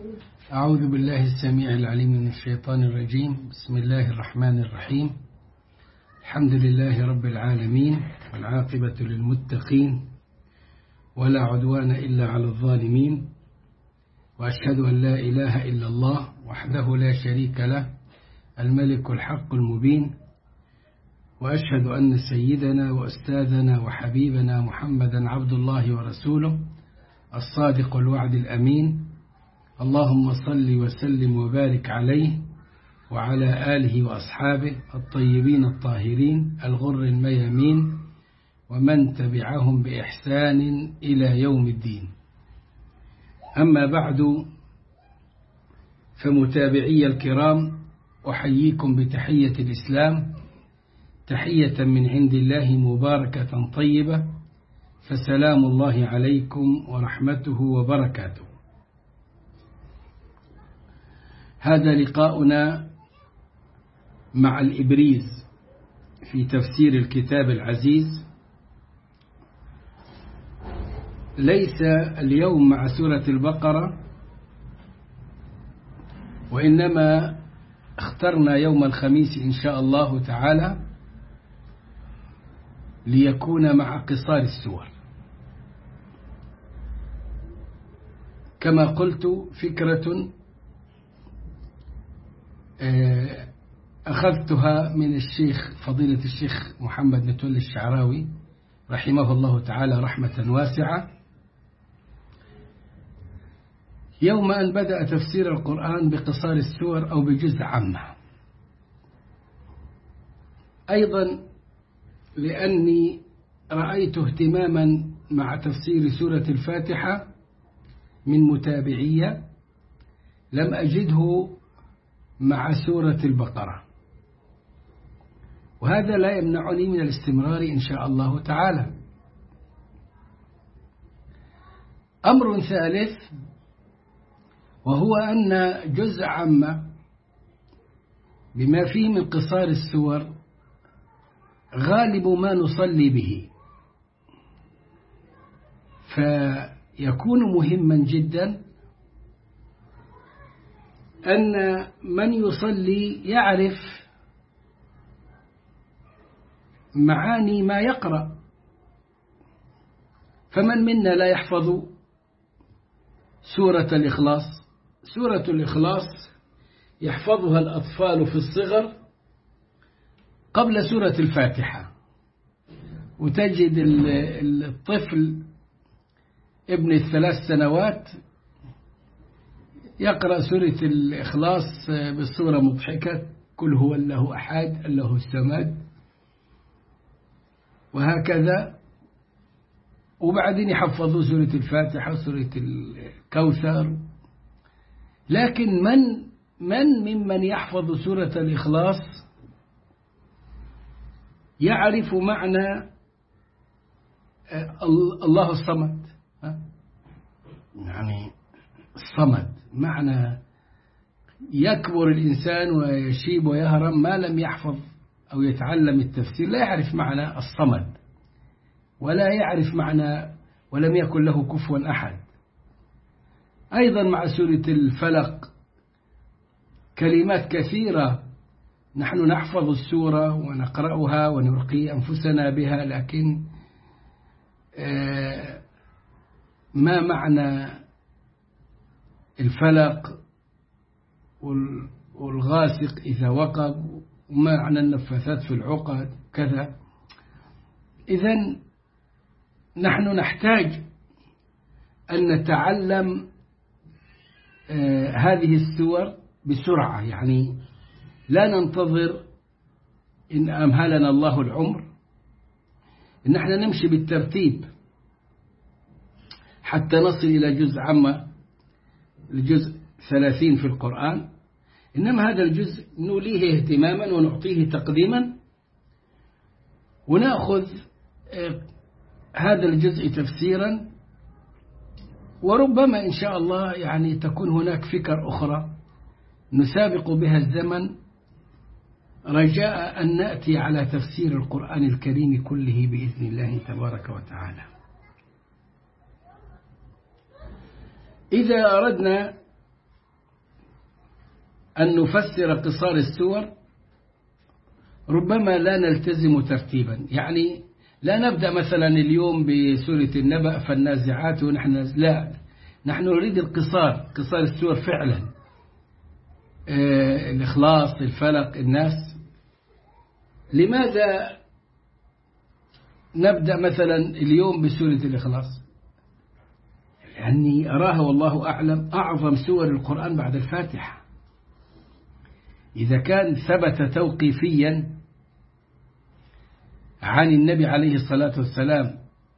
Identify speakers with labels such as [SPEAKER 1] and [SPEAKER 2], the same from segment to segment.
[SPEAKER 1] أعوذ بالله السميع العليم من الشيطان الرجيم. بسم الله الرحمن الرحيم. الحمد لله رب العالمين، والعاقبة للمتقين، ولا عدوان إلا على الظالمين، وأشهد أن لا إله إلا الله وحده لا شريك له الملك الحق المبين، وأشهد أن سيدنا وأستاذنا وحبيبنا محمدا عبد الله ورسوله الصادق الوعد الأمين. اللهم صل وسلم وبارك عليه وعلى آله وأصحابه الطيبين الطاهرين الغر الميامين، ومن تبعهم بإحسان إلى يوم الدين. أما بعد، فمتابعي الكرام، أحييكم بتحية الإسلام، تحية من عند الله مباركة طيبة، فسلام الله عليكم ورحمته وبركاته. هذا لقاؤنا مع الإبريز في تفسير الكتاب العزيز. ليس اليوم مع سورة البقرة، وإنما اخترنا يوم الخميس إن شاء الله تعالى ليكون مع قصار السور. كما قلت، فكرة أخذتها من الشيخ فضيلة الشيخ محمد متولي الشعراوي رحمه الله تعالى رحمة واسعة، يوم أن بدأ تفسير القرآن بقصار السور أو بجزء عامة. أيضا لأني رأيت اهتماما مع تفسير سورة الفاتحة من متابعية لم أجده مع سورة البقرة، وهذا لا يمنعني من الاستمرار إن شاء الله تعالى. أمر ثالث، وهو أن جزء عامة بما فيه من قصار السور غالب ما نصلي به، فيكون مهما جدا أن من يصلي يعرف معاني ما يقرأ. فمن منا لا يحفظ سورة الإخلاص؟ سورة الإخلاص يحفظها الأطفال في الصغر قبل سورة الفاتحة، وتجد الطفل ابن 3 سنوات يقرأ سورة الإخلاص بصورة مضحكة: قل هو الله أحد الله الصمد، وهكذا. وبعدين يحفظوا سورة الفاتحة وسورة الكوثر. لكن ممن يحفظ سورة الإخلاص يعرف معنى الله الصمد، يعني الصمد معنى يكبر الإنسان ويشيب ويهرم ما لم يحفظ أو يتعلم التفسير، لا يعرف معنى الصمد، ولا يعرف معنى ولم يكن له كفوا أحد. أيضا مع سورة الفلق كلمات كثيرة نحن نحفظ السورة ونقرأها ونرقي أنفسنا بها، لكن ما معنى الفلق والغاسق إذا وقب، وما معنى النفاثات في العقد كذا. إذن نحن نحتاج أن نتعلم هذه السور بسرعة، يعني لا ننتظر إن أمهلنا الله العمر، إن احنا نمشي بالترتيب حتى نصل إلى جزء عامة، الجزء 30 في القرآن. إنما هذا الجزء نوليه اهتماما ونعطيه تقديما، ونأخذ هذا الجزء تفسيرا، وربما إن شاء الله يعني تكون هناك فكر أخرى نسابق بها الزمن، رجاء أن نأتي على تفسير القرآن الكريم كله بإذن الله تبارك وتعالى. إذا أردنا أن نفسر قصار السور ربما لا نلتزم ترتيبا، يعني لا نبدأ مثلا اليوم بسورة النبأ فالنازعات ونحن لا، نحن نريد القصار، قصار السور فعلا، الإخلاص، الفلق، الناس. لماذا نبدأ مثلا اليوم بسورة الإخلاص؟ لأني أراها والله أعلم أعظم سور القرآن بعد الفاتحة. إذا كان ثبت توقيفيا عن النبي عليه الصلاة والسلام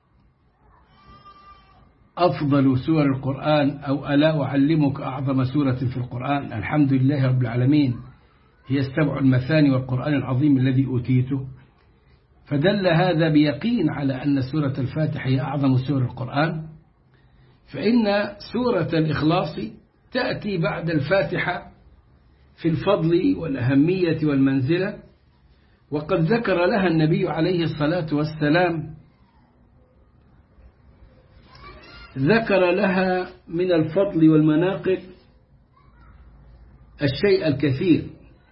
[SPEAKER 1] أفضل سور القرآن، أو ألا أعلمك أعظم سورة في القرآن، الحمد لله رب العالمين هي السبع المثاني والقرآن العظيم الذي أوتيته، فدل هذا بيقين على أن سورة الفاتحة هي أعظم سور القرآن. فإن سورة الإخلاص تأتي بعد الفاتحة في الفضل والأهمية والمنزلة، وقد ذكر لها النبي عليه الصلاة والسلام، ذكر لها من الفضل والمناقب الشيء الكثير.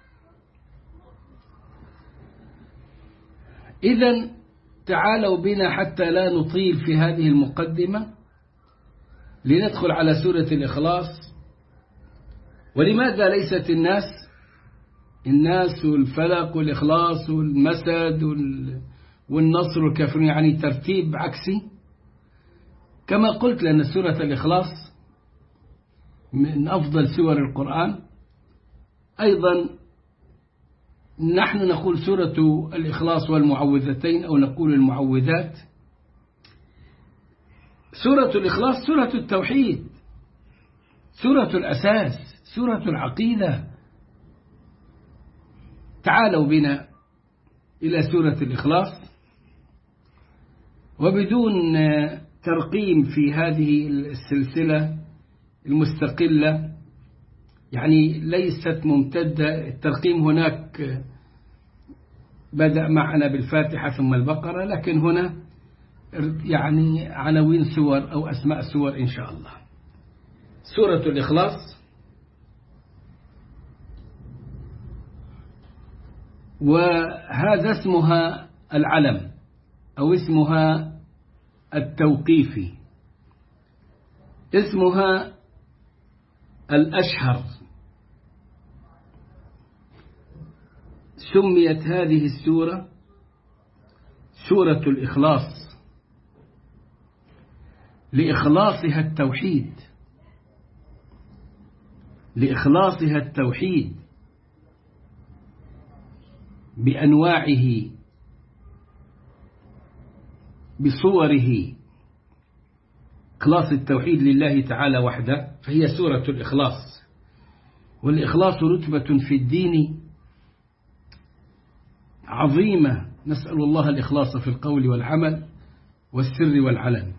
[SPEAKER 1] إذن تعالوا بنا حتى لا نطيل في هذه المقدمة لندخل على سورة الإخلاص. ولماذا ليست الناس والفلق والإخلاص والمسد والنصر والكافرون، يعني ترتيب عكسي كما قلت، لأن سورة الإخلاص من أفضل سور القرآن. أيضا نحن نقول سورة الإخلاص والمعوذتين، أو نقول المعوذات. سورة الإخلاص سورة التوحيد، سورة الأساس، سورة العقيدة. تعالوا بنا إلى سورة الإخلاص، وبدون ترقيم في هذه السلسلة المستقلة، يعني ليست ممتدة، الترقيم هناك بدأ معنا بالفاتحة ثم البقرة، لكن هنا يعني عناوين سور أو أسماء سور إن شاء الله. سورة الإخلاص، وهذا اسمها العلم أو اسمها التوقيفي، اسمها الأشهر. سميت هذه السورة سورة الإخلاص لإخلاصها التوحيد، لإخلاصها التوحيد بأنواعه بصوره، إخلاص التوحيد لله تعالى وحده، فهي سورة الإخلاص. والإخلاص رتبة في الدين عظيمة، نسأل الله الإخلاص في القول والعمل والسر والعلن.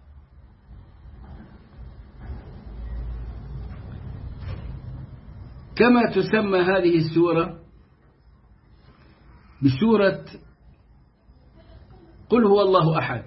[SPEAKER 1] كما تسمى هذه السورة بسورة قل هو الله أحد،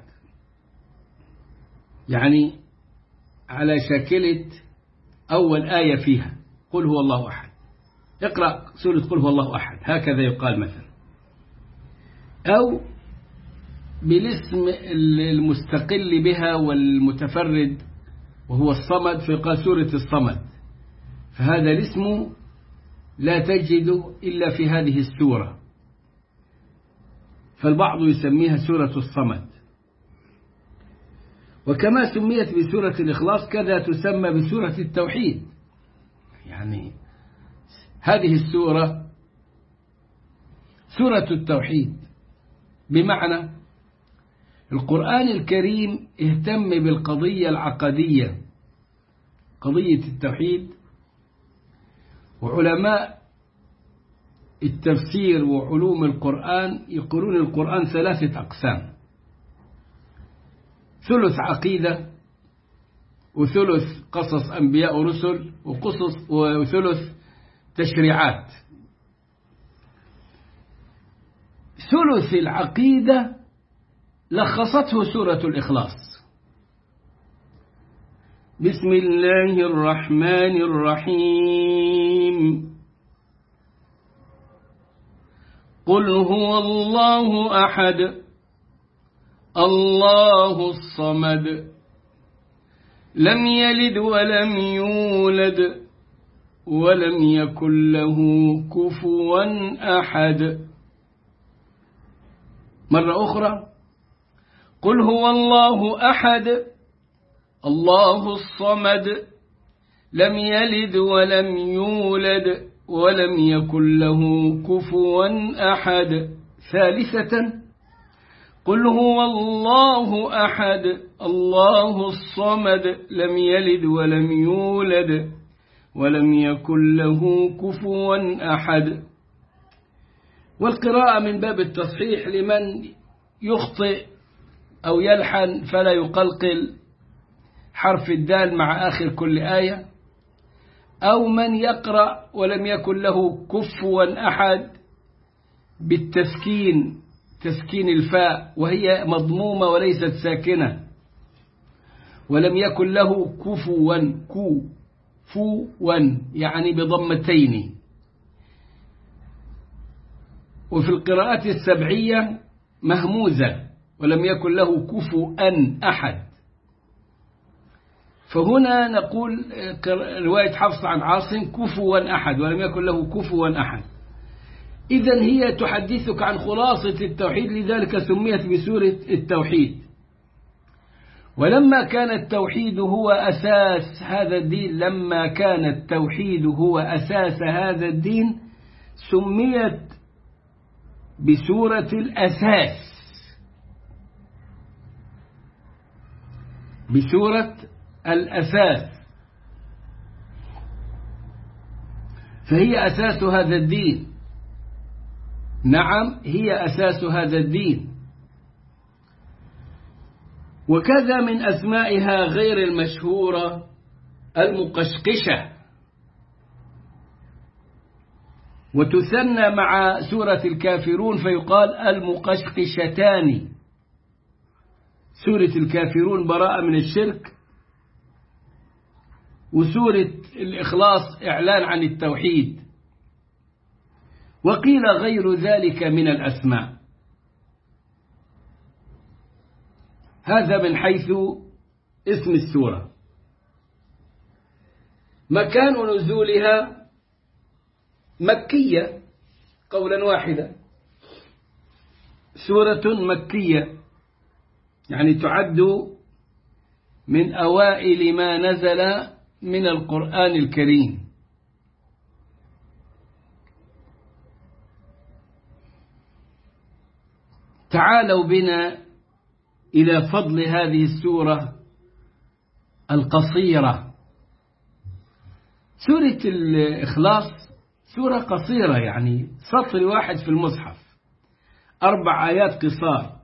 [SPEAKER 1] يعني على شاكلة أول آية فيها قل هو الله أحد، اقرأ سورة قل هو الله أحد، هكذا يقال مثلا، أو بالاسم المستقل بها والمتفرد وهو الصمد، فيقال سورة الصمد، فهذا الاسم لا تجد إلا في هذه السورة، فالبعض يسميها سورة الصمد. وكما سميت بسورة الإخلاص كذا تسمى بسورة التوحيد، يعني هذه السورة سورة التوحيد، بمعنى القرآن الكريم اهتم بالقضية العقدية، قضية التوحيد. وعلماء التفسير وعلوم القرآن يقولون القرآن 3 أقسام: ثلث عقيدة، وثلث قصص أنبياء ورسل، وثلث تشريعات. ثلث العقيدة لخصته سورة الإخلاص: بسم الله الرحمن الرحيم قل هو الله أحد الله الصمد لم يلد ولم يولد ولم يكن له كفوا أحد. مرة أخرى، قل هو الله أحد الله الصمد لم يلد ولم يولد ولم يكن له كفوا أحد. ثالثة، قل هو الله أحد الله الصمد لم يلد ولم يولد ولم يكن له كفوا أحد. والقراءة من باب التصحيح لمن يخطئ أو يلحن فلا يقلقل حرف الدال مع آخر كل آية، أو من يقرأ ولم يكن له كفوا أحد بالتسكين، تسكين الفاء وهي مضمومة وليست ساكنة، ولم يكن له كفوا يعني بضمتين. وفي القراءات السبعية مهموزة ولم يكن له كفوا أحد. فهنا نقول رواية حفص عن عاصم كفوا أحد ولم يكن له كفوا أحد. إذن هي تحدثك عن خلاصة التوحيد، لذلك سميت بسورة التوحيد. ولما كان التوحيد هو أساس هذا الدين، لما كان التوحيد هو أساس هذا الدين سميت بسورة الأساس، بسورة الأساس، فهي أساس هذا الدين. نعم، هي أساس هذا الدين. وكذا من أسمائها غير المشهورة المقشقشة، وتثنى مع سورة الكافرون فيقال المقشقشتان. سورة الكافرون براءة من الشرك، وسورة الإخلاص إعلان عن التوحيد. وقيل غير ذلك من الأسماء. هذا من حيث اسم السورة. مكان نزولها مكية قولا واحدا، سورة مكية، يعني تعد من أوائل ما نزل من القرآن الكريم. تعالوا بنا إلى فضل هذه السورة القصيرة. سورة الإخلاص سورة قصيرة، يعني سطر واحد في المصحف، 4 آيات قصار.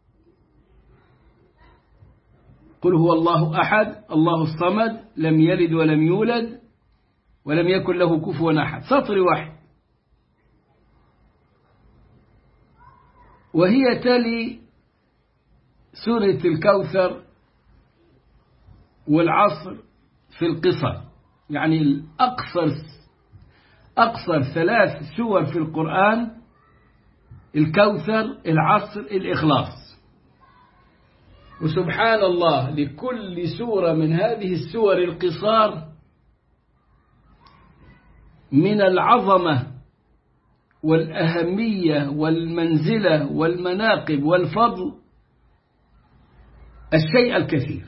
[SPEAKER 1] قل هو الله أحد الله الصمد لم يلد ولم يولد ولم يكن له كفوا أحد، سطر واحد. وهي تلي سورة الكوثر والعصر في القصر، يعني أقصر 3 سور في القرآن: الكوثر، العصر، الإخلاص. وسبحان الله، لكل سورة من هذه السور القصار من العظمة والأهمية والمنزلة والمناقب والفضل الشيء الكثير،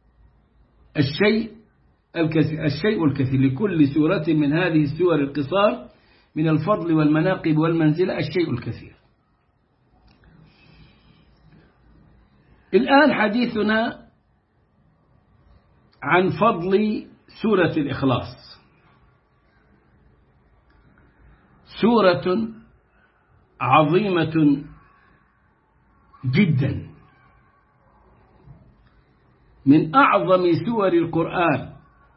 [SPEAKER 1] الشيء الكثير. لكل سورة من هذه السور القصار من الفضل والمناقب والمنزلة الشيء الكثير. الآن حديثنا عن فضل سورة الإخلاص. سورة عظيمة جدا، من أعظم سور القرآن،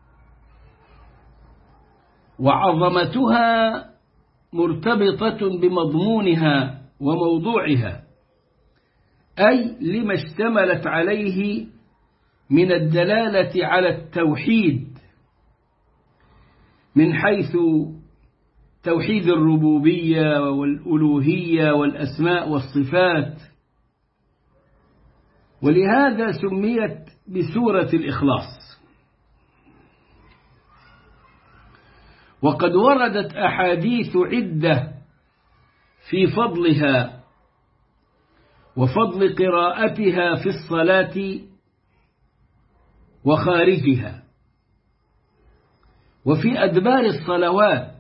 [SPEAKER 1] وعظمتها مرتبطة بمضمونها وموضوعها، أي لما اشتملت عليه من الدلالة على التوحيد، من حيث توحيد الربوبية والألوهية والأسماء والصفات، ولهذا سميت بسورة الإخلاص. وقد وردت أحاديث عدة في فضلها وفضل قراءتها في الصلاة وخارجها، وفي أدبار الصلوات،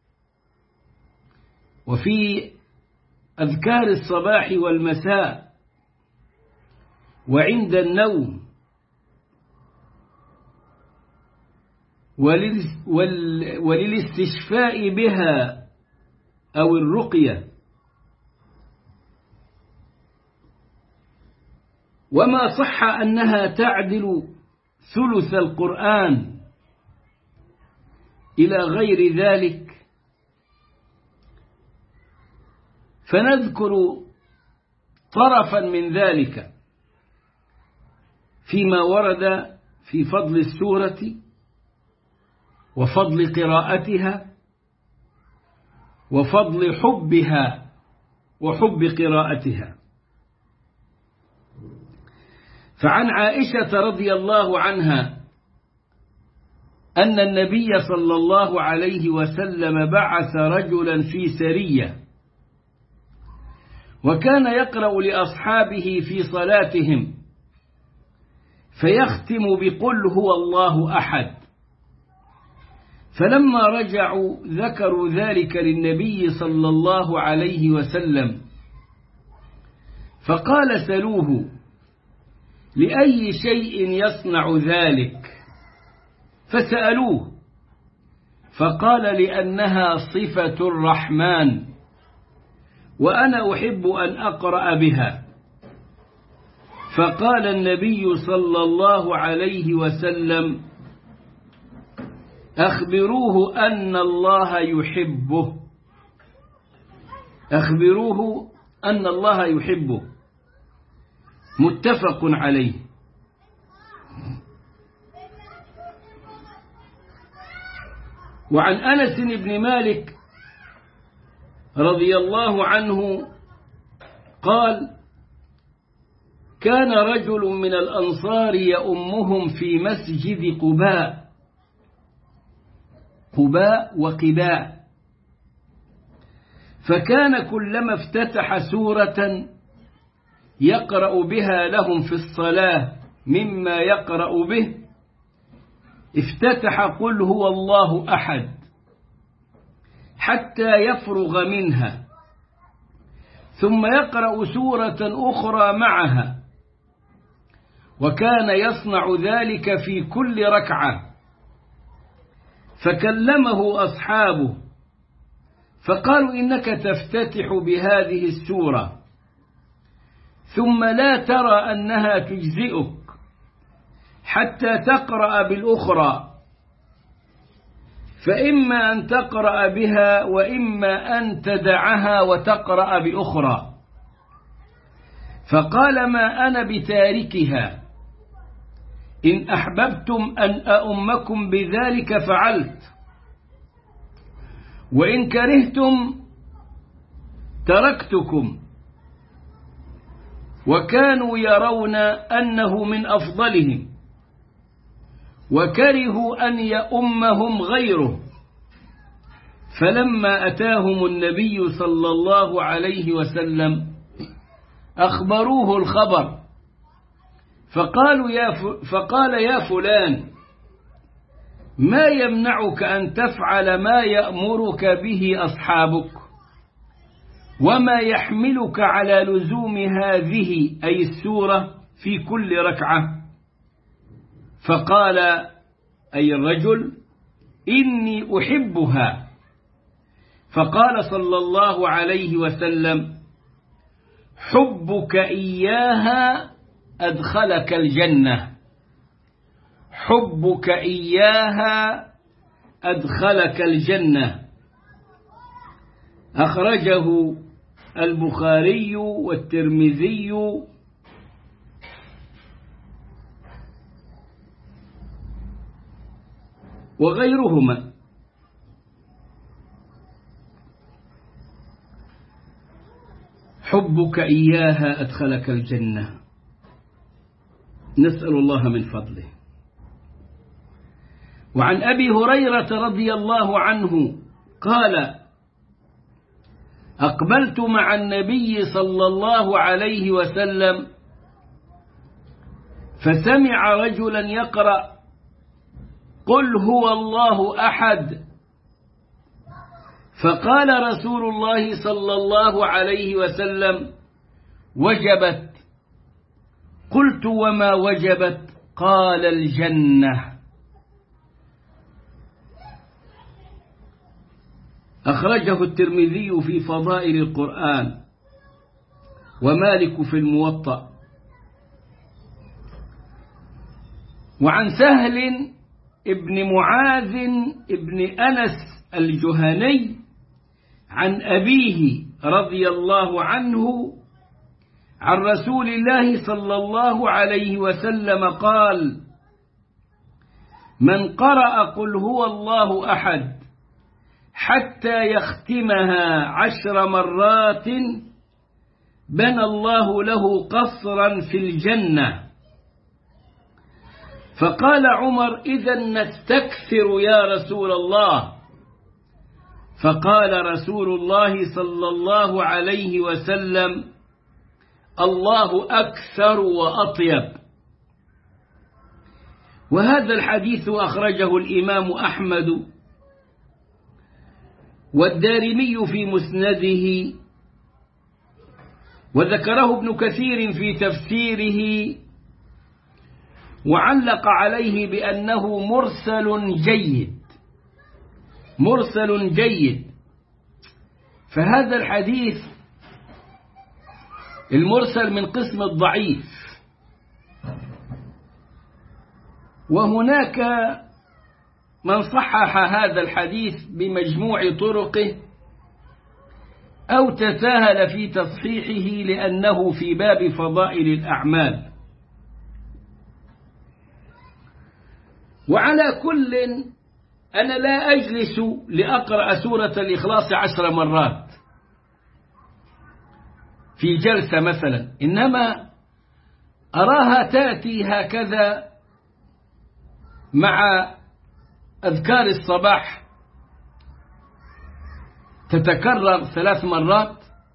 [SPEAKER 1] وفي أذكار الصباح والمساء، وعند النوم، وللاستشفاء بها أو الرقية. وما صح أنها تعدل ثلث القرآن إلى غير ذلك، فنذكر طرفا من ذلك فيما ورد في فضل السورة وفضل قراءتها وفضل حبها وحب قراءتها. فعن عائشة رضي الله عنها أن النبي صلى الله عليه وسلم بعث رجلا في سرية، وكان يقرأ لأصحابه في صلاتهم فيختم بقل هو الله أحد. فلما رجعوا ذكروا ذلك للنبي صلى الله عليه وسلم، فقال سلوه لأي شيء يصنع ذلك؟ فسألوه فقال لأنها صفة الرحمن وأنا أحب أن أقرأ بها. فقال النبي صلى الله عليه وسلم أخبروه أن الله يحبه، أخبروه أن الله يحبه. متفق عليه. وعن أنس بن مالك رضي الله عنه قال كان رجل من الأنصار يؤمهم في مسجد قباء وقباء، فكان كلما افتتح سورة يقرأ بها لهم في الصلاة مما يقرأ به افتتح قل هو الله أحد حتى يفرغ منها، ثم يقرأ سورة أخرى معها، وكان يصنع ذلك في كل ركعة. فكلمه أصحابه فقالوا إنك تفتتح بهذه السورة ثم لا ترى أنها تجزئك حتى تقرأ بالأخرى، فإما أن تقرأ بها وإما أن تدعها وتقرأ بأخرى. فقال ما أنا بتاركها، إن أحببتم أن أؤمكم بذلك فعلت، وإن كرهتم تركتكم. وكانوا يرون أنه من أفضلهم، وكرهوا أن يؤمهم غيره. فلما أتاهم النبي صلى الله عليه وسلم أخبروه الخبر، فقال يا فلان ما يمنعك أن تفعل ما يأمرك به أصحابك، وما يحملك على لزوم هذه أي السورة في كل ركعة؟ فقال أي الرجل إني أحبها. فقال صلى الله عليه وسلم حبك إياها أدخلك الجنة، حبك إياها أدخلك الجنة. أخرجه البخاري والترمذي وغيرهما. حبك إياها أدخلك الجنة، نسأل الله من فضله. وعن أبي هريرة رضي الله عنه قال: أقبلت مع النبي صلى الله عليه وسلم فسمع رجلا يقرأ: قل هو الله أحد، فقال رسول الله صلى الله عليه وسلم: وجبت. قلت: وما وجبت؟ قال: الجنة. أخرجه الترمذي في فضائل القرآن، ومالك في الموطأ. وعن سهل ابن معاذ ابن أنس الجهني عن أبيه رضي الله عنه عن رسول الله صلى الله عليه وسلم قال: من قرأ قل هو الله أحد حتى يختمها 10 مرات بنى الله له قصرا في الجنة. فقال عمر: إذن نستكثر يا رسول الله. فقال رسول الله صلى الله عليه وسلم: الله أكثر وأطيب. وهذا الحديث أخرجه الإمام أحمد والدارمي في مسنده، وذكره ابن كثير في تفسيره، وعلق عليه بأنه مرسل جيد. مرسل جيد. فهذا الحديث المرسل من قسم الضعيف، وهناك من صحح هذا الحديث بمجموع طرقه أو تساهل في تصحيحه لأنه في باب فضائل الأعمال. وعلى كل أنا لا أجلس لأقرأ سورة الإخلاص 10 مرات في جلسة مثلا، إنما أراها تأتي هكذا مع أذكار الصباح تتكرر 3 مرات،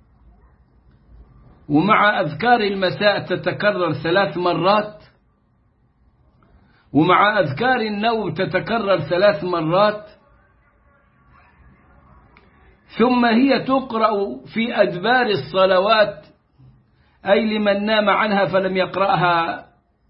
[SPEAKER 1] ومع أذكار المساء تتكرر 3 مرات، ومع أذكار النوم تتكرر 3 مرات، ثم هي تقرأ في أدبار الصلوات، أي لمن نام عنها فلم يقرأها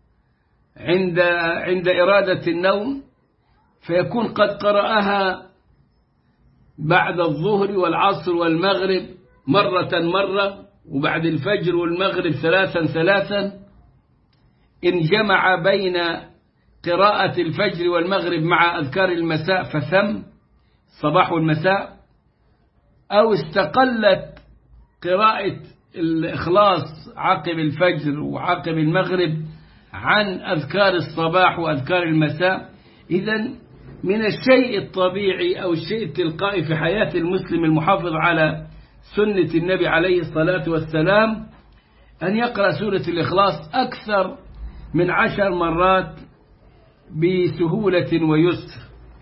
[SPEAKER 1] عند إرادة النوم، فيكون قد قرأها بعد الظهر والعصر والمغرب مرة، وبعد الفجر والمغرب 3 إن جمع بين قراءة الفجر والمغرب مع أذكار المساء فثم الصباح والمساء، أو استقلت قراءة الإخلاص عقب الفجر وعقب المغرب عن أذكار الصباح وأذكار المساء. إذن من الشيء الطبيعي أو الشيء التلقائي في حياة المسلم المحافظ على سنة النبي عليه الصلاة والسلام أن يقرأ سورة الإخلاص أكثر من 10 مرات بسهولة ويسر.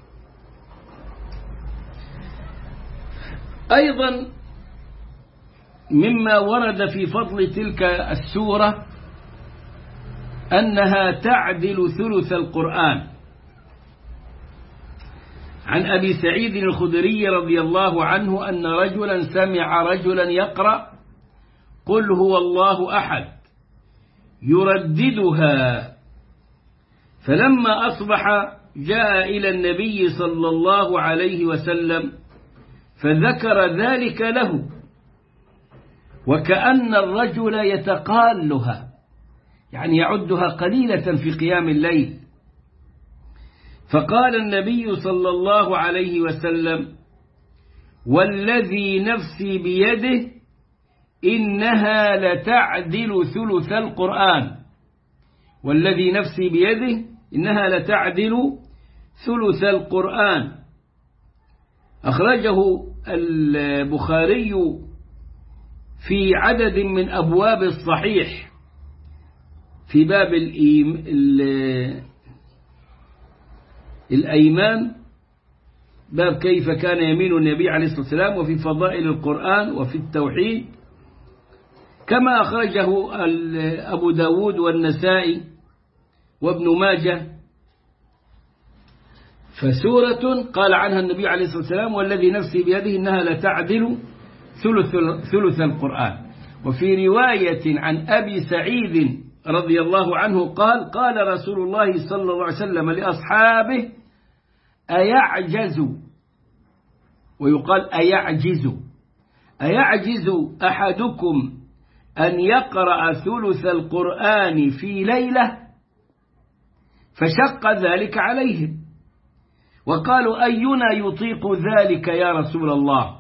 [SPEAKER 1] أيضا مما ورد في فضل تلك السورة أنها تعدل ثلث القرآن. عن أبي سعيد الخدري رضي الله عنه أن رجلا سمع رجلا يقرأ قل هو الله أحد يرددها، فلما أصبح جاء إلى النبي صلى الله عليه وسلم فذكر ذلك له، وكأن الرجل يتقالها، يعني يعدها قليلة في قيام الليل. فقال النبي صلى الله عليه وسلم والذي نفسي بيده إنها لتعدل ثلث القرآن، والذي نفسي بيده إنها لتعدل ثلث القرآن. أخرجه البخاري في عدد من أبواب الصحيح في باب الأيمان، باب كيف كان يمين النبي عليه الصلاة والسلام، وفي فضائل القرآن، وفي التوحيد، كما أخرجه أبو داود والنسائي وابن ماجه. فسورة قال عنها النبي عليه الصلاة والسلام: والذي نفسي بيده إنها لتعدل ثلث القرآن. وفي رواية عن أبي سعيد رضي الله عنه قال: قال رسول الله صلى الله عليه وسلم لأصحابه: أيعجز، ويقال أيعجز أحدكم أن يقرأ ثلث القرآن في ليلة؟ فشق ذلك عليهم، وقالوا: أينا يطيق ذلك يا رسول الله؟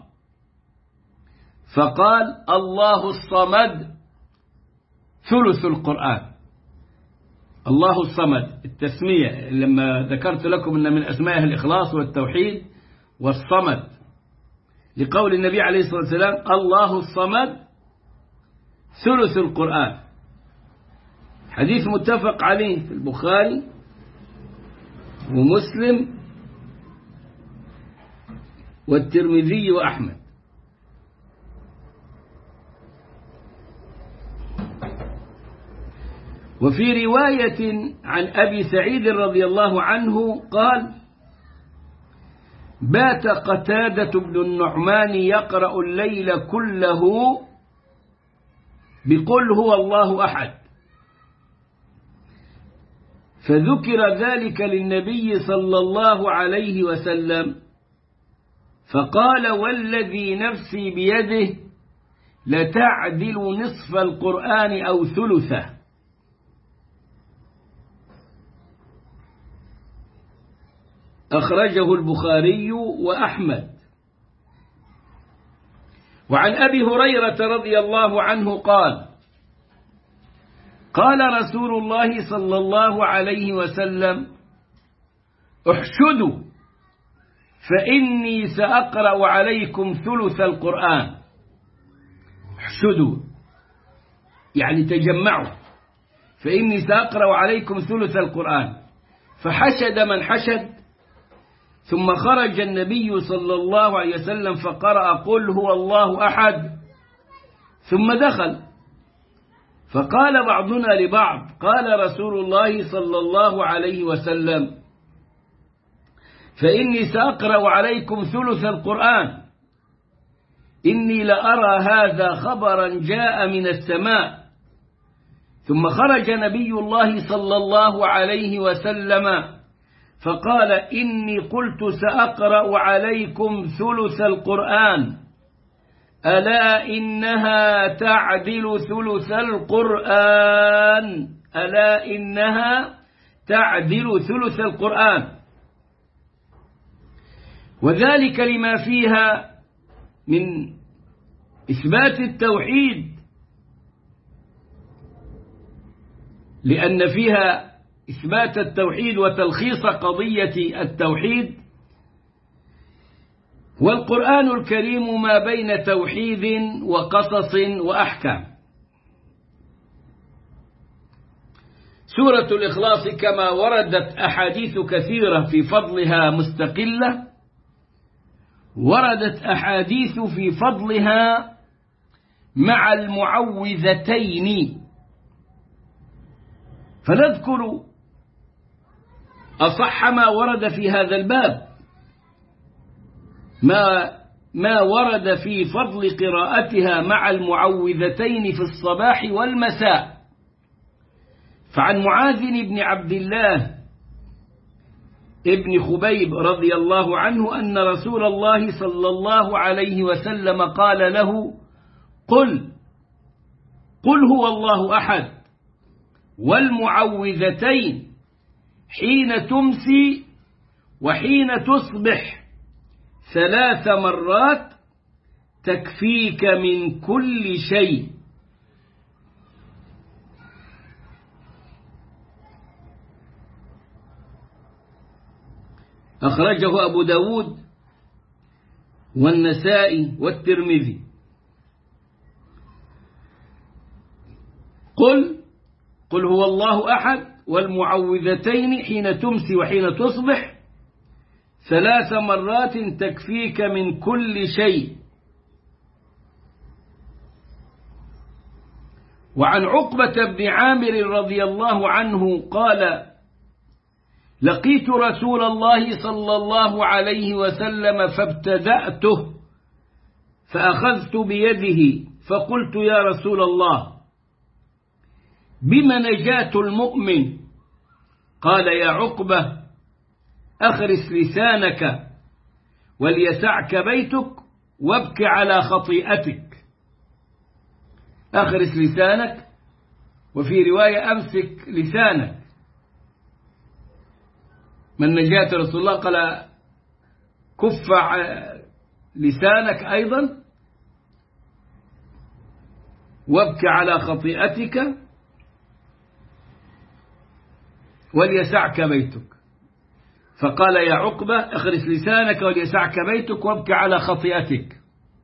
[SPEAKER 1] فقال: الله الصمد ثلث القرآن. الله الصمد التسمية لما ذكرت لكم أن من أسمائه الإخلاص والتوحيد والصمد، لقول النبي عليه الصلاة والسلام: الله الصمد ثلث القرآن. حديث متفق عليه في البخاري ومسلم والترمذي وأحمد. وفي رواية عن أبي سعيد رضي الله عنه قال: بات قتادة بن النعمان يقرأ الليل كله بقل هو الله أحد، فذكر ذلك للنبي صلى الله عليه وسلم، فقال: والذي نفسي بيده لتعدل نصف القرآن أو ثلثه. أخرجه البخاري وأحمد. وعن أبي هريرة رضي الله عنه قال: قال رسول الله صلى الله عليه وسلم: احشدوا فإني سأقرأ عليكم ثلث القرآن. احشدوا يعني تجمعوا، فإني سأقرأ عليكم ثلث القرآن. فحشد من حشد، ثم خرج النبي صلى الله عليه وسلم فقرأ قل هو الله أحد، ثم دخل، فقال بعضنا لبعض: قال رسول الله صلى الله عليه وسلم: فإني سأقرأ عليكم ثلث القرآن، إني لأرى هذا خبرا جاء من السماء. ثم خرج نبي الله صلى الله عليه وسلم فقال: إني قلت سأقرأ عليكم ثلث القرآن، ألا إنها تعدل ثلث القرآن، ألا إنها تعدل ثلث القرآن. وذلك لما فيها من إثبات التوحيد، لأن فيها إثبات التوحيد وتلخيص قضية التوحيد. والقرآن الكريم ما بين توحيد وقصص وأحكام. سورة الإخلاص كما وردت أحاديث كثيرة في فضلها مستقلة، وردت أحاديث في فضلها مع المعوذتين، فنذكر أصح ما ورد في هذا الباب، ما ورد في فضل قراءتها مع المعوذتين في الصباح والمساء. فعن معاذ بن عبد الله ابن خبيب رضي الله عنه أن رسول الله صلى الله عليه وسلم قال له: قل هو الله أحد والمعوذتين حين تمسي وحين تصبح 3 مرات تكفيك من كل شيء. أخرجه أبو داود والنسائي والترمذي. قل هو الله أحد والمعوذتين حين تمسي وحين تصبح 3 مرات تكفيك من كل شيء. وعن عقبة بن عامر رضي الله عنه قال: لقيت رسول الله صلى الله عليه وسلم فابتدأته فأخذت بيده فقلت: يا رسول الله، بما نجاة المؤمن؟ قال: يا عقبة، أخرس لسانك وليسعك بيتك وابك على خطيئتك. أخرس لسانك، وفي رواية أمسك لسانك. من نجاة رسول الله قال: كف لسانك أيضا وابك على خطيئتك وليسعك بيتك. فقال: يا عقبة، اخرس لسانك وليسعك بيتك وابك على خطيئتك.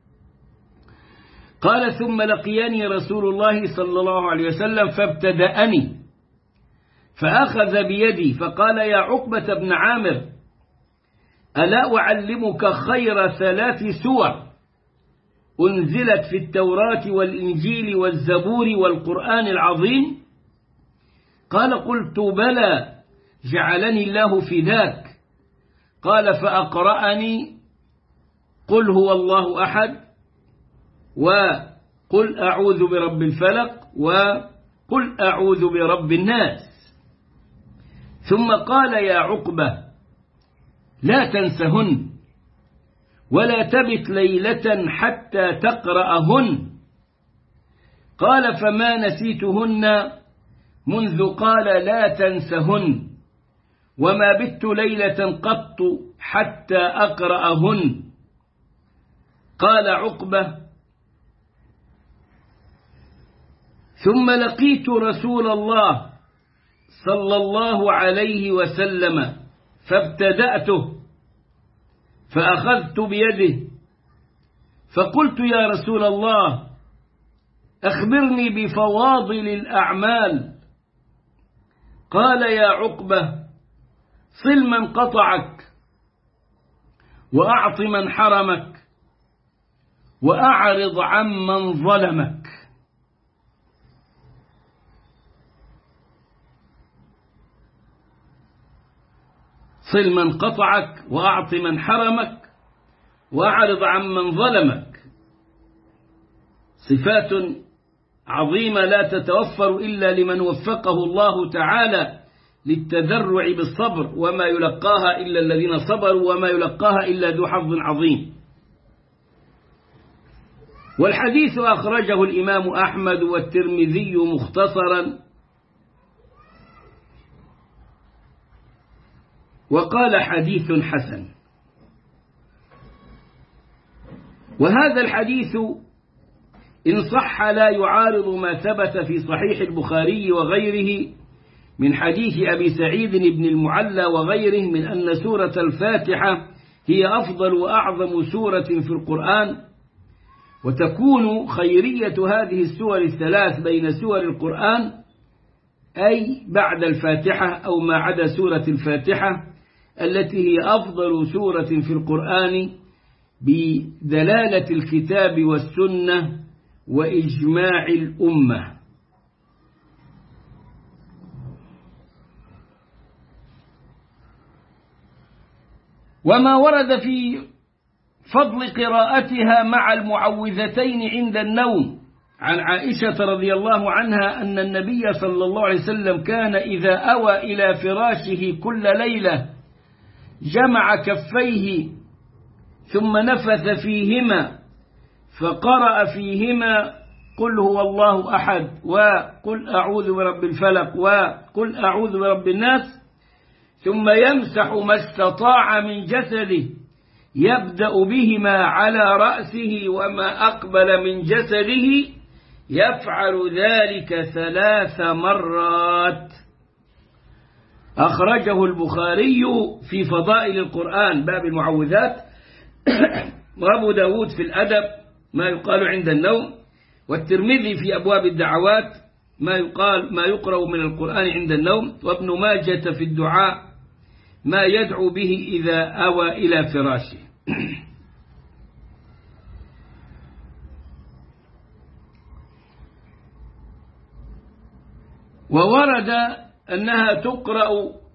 [SPEAKER 1] قال: ثم لقيني رسول الله صلى الله عليه وسلم فابتدأني فأخذ بيدي فقال: يا عقبة بن عامر، ألا أعلمك خير 3 سور أنزلت في التوراة والإنجيل والزبور والقرآن العظيم؟ قال: قلت: بلى، جعلني الله فداك. قال: فأقرأني قل هو الله أحد، وقل أعوذ برب الفلق، وقل أعوذ برب الناس. ثم قال: يا عقبة، لا تنسهن ولا تبت ليلة حتى تقرأهن. قال: فما نسيتهن منذ قال لا تنسهن، وما بت ليلة قط حتى أقرأهن. قال عقبة: ثم لقيت رسول الله صلى الله عليه وسلم فابتدأته فأخذت بيده فقلت: يا رسول الله، أخبرني بفواضل الأعمال. قال: يا عقبة، صل من قطعك، وأعط من حرمك، وأعرض عمن ظلمك. صل من قطعك، وأعط من حرمك، وأعرض عمن ظلمك. صفات عظيمة لا تتوفر إلا لمن وفقه الله تعالى للتذرع بالصبر، وما يلقاها إلا الذين صبروا، وما يلقاها إلا ذو حظ عظيم. والحديث أخرجه الإمام أحمد والترمذي مختصرا، وقال: حديث حسن. وهذا الحديث إن صح لا يعارض ما ثبت في صحيح البخاري وغيره من حديث أبي سعيد بن المعلى وغيره من أن سورة الفاتحة هي أفضل وأعظم سورة في القرآن، وتكون خيرية هذه السور 3 بين سور القرآن، أي بعد الفاتحة أو ما عدا سورة الفاتحة التي هي أفضل سورة في القرآن بدلالة الكتاب والسنة وإجماع الأمة. وما ورد في فضل قراءتها مع المعوذتين عند النوم عن عائشة رضي الله عنها أن النبي صلى الله عليه وسلم كان إذا أوى إلى فراشه كل ليلة جمع كفيه ثم نفث فيهما فقرأ فيهما قل هو الله أحد، وقل أعوذ برب الفلق، وقل أعوذ برب الناس، ثم يمسح ما استطاع من جسده يبدأ بهما على رأسه وما أقبل من جسده، يفعل ذلك 3 مرات. أخرجه البخاري في فضائل القرآن باب المعوذات، وأبو داود في الأدب ما يقال عند النوم، والترمذي في أبواب الدعوات ما يقرأ من القرآن عند النوم. وابن ماجة في الدعاء ما يدعو به إذا أوى إلى فراشه. وورد أنها تقرأ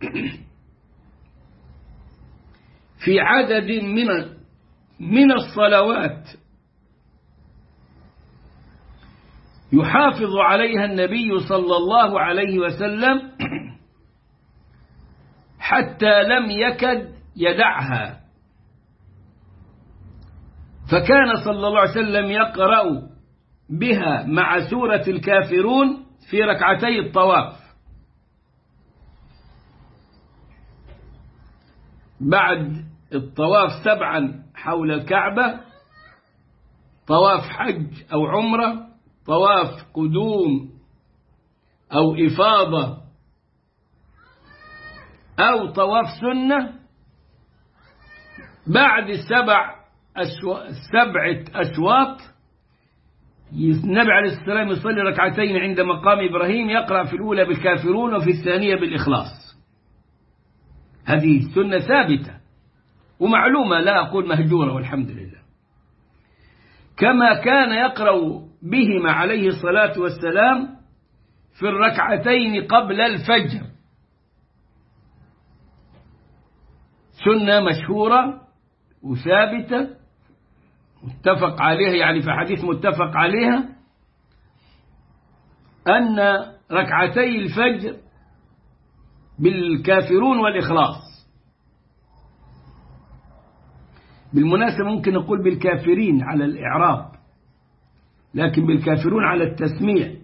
[SPEAKER 1] في عدد من الصلوات يحافظ عليها النبي صلى الله عليه وسلم حتى لم يكد يدعها، فكان صلى الله عليه وسلم يقرأ بها مع سورة الكافرون في ركعتي الطواف، بعد الطواف 7 حول الكعبة، طواف حج أو عمرة، طواف قدوم أو إفاضة أو طواف سنة، بعد 7 أشواط النبي عليه الصلاة والسلام يصلي ركعتين عند مقام إبراهيم، يقرأ في الأولى بالكافرون وفي الثانية بالإخلاص. هذه السنة ثابتة ومعلومة، لا أقول مهجورة والحمد لله. كما كان يقرأ بهما عليه الصلاة والسلام في الركعتين قبل الفجر، سنة مشهورة وثابتة متفق عليها، يعني في حديث متفق عليها، أن ركعتي الفجر بالكافرون والإخلاص. بالمناسبة ممكن نقول بالكافرين على الإعراب، لكن بالكافرون على التسميع.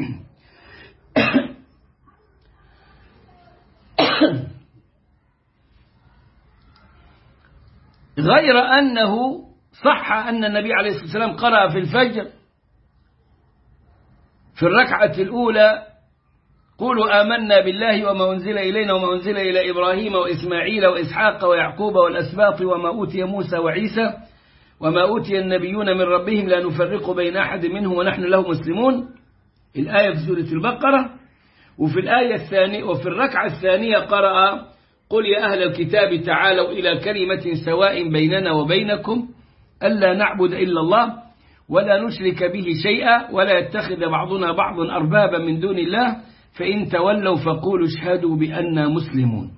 [SPEAKER 1] غير أنه صح أن النبي عليه الصلاة والسلام قرأ في الفجر في الركعة الأولى قولوا آمنا بالله وما أنزل إلينا وما أنزل إلى إبراهيم وإسماعيل وإسحاق ويعقوب والأسباط وما أوتي موسى وعيسى وما أوتي النبيون من ربهم لا نفرق بين أحد منهم ونحن له مسلمون، الآية في سورة البقرة. وفي الآية الثانية وفي الركعة الثانية قرأ قل يا أهل الكتاب تعالوا إلى كلمة سواء بيننا وبينكم ألا نعبد إلا الله ولا نشرك به شيئا ولا يتخذ بعضنا بعضا أربابا من دون الله فإن تولوا فقولوا اشهدوا بأننا مسلمون.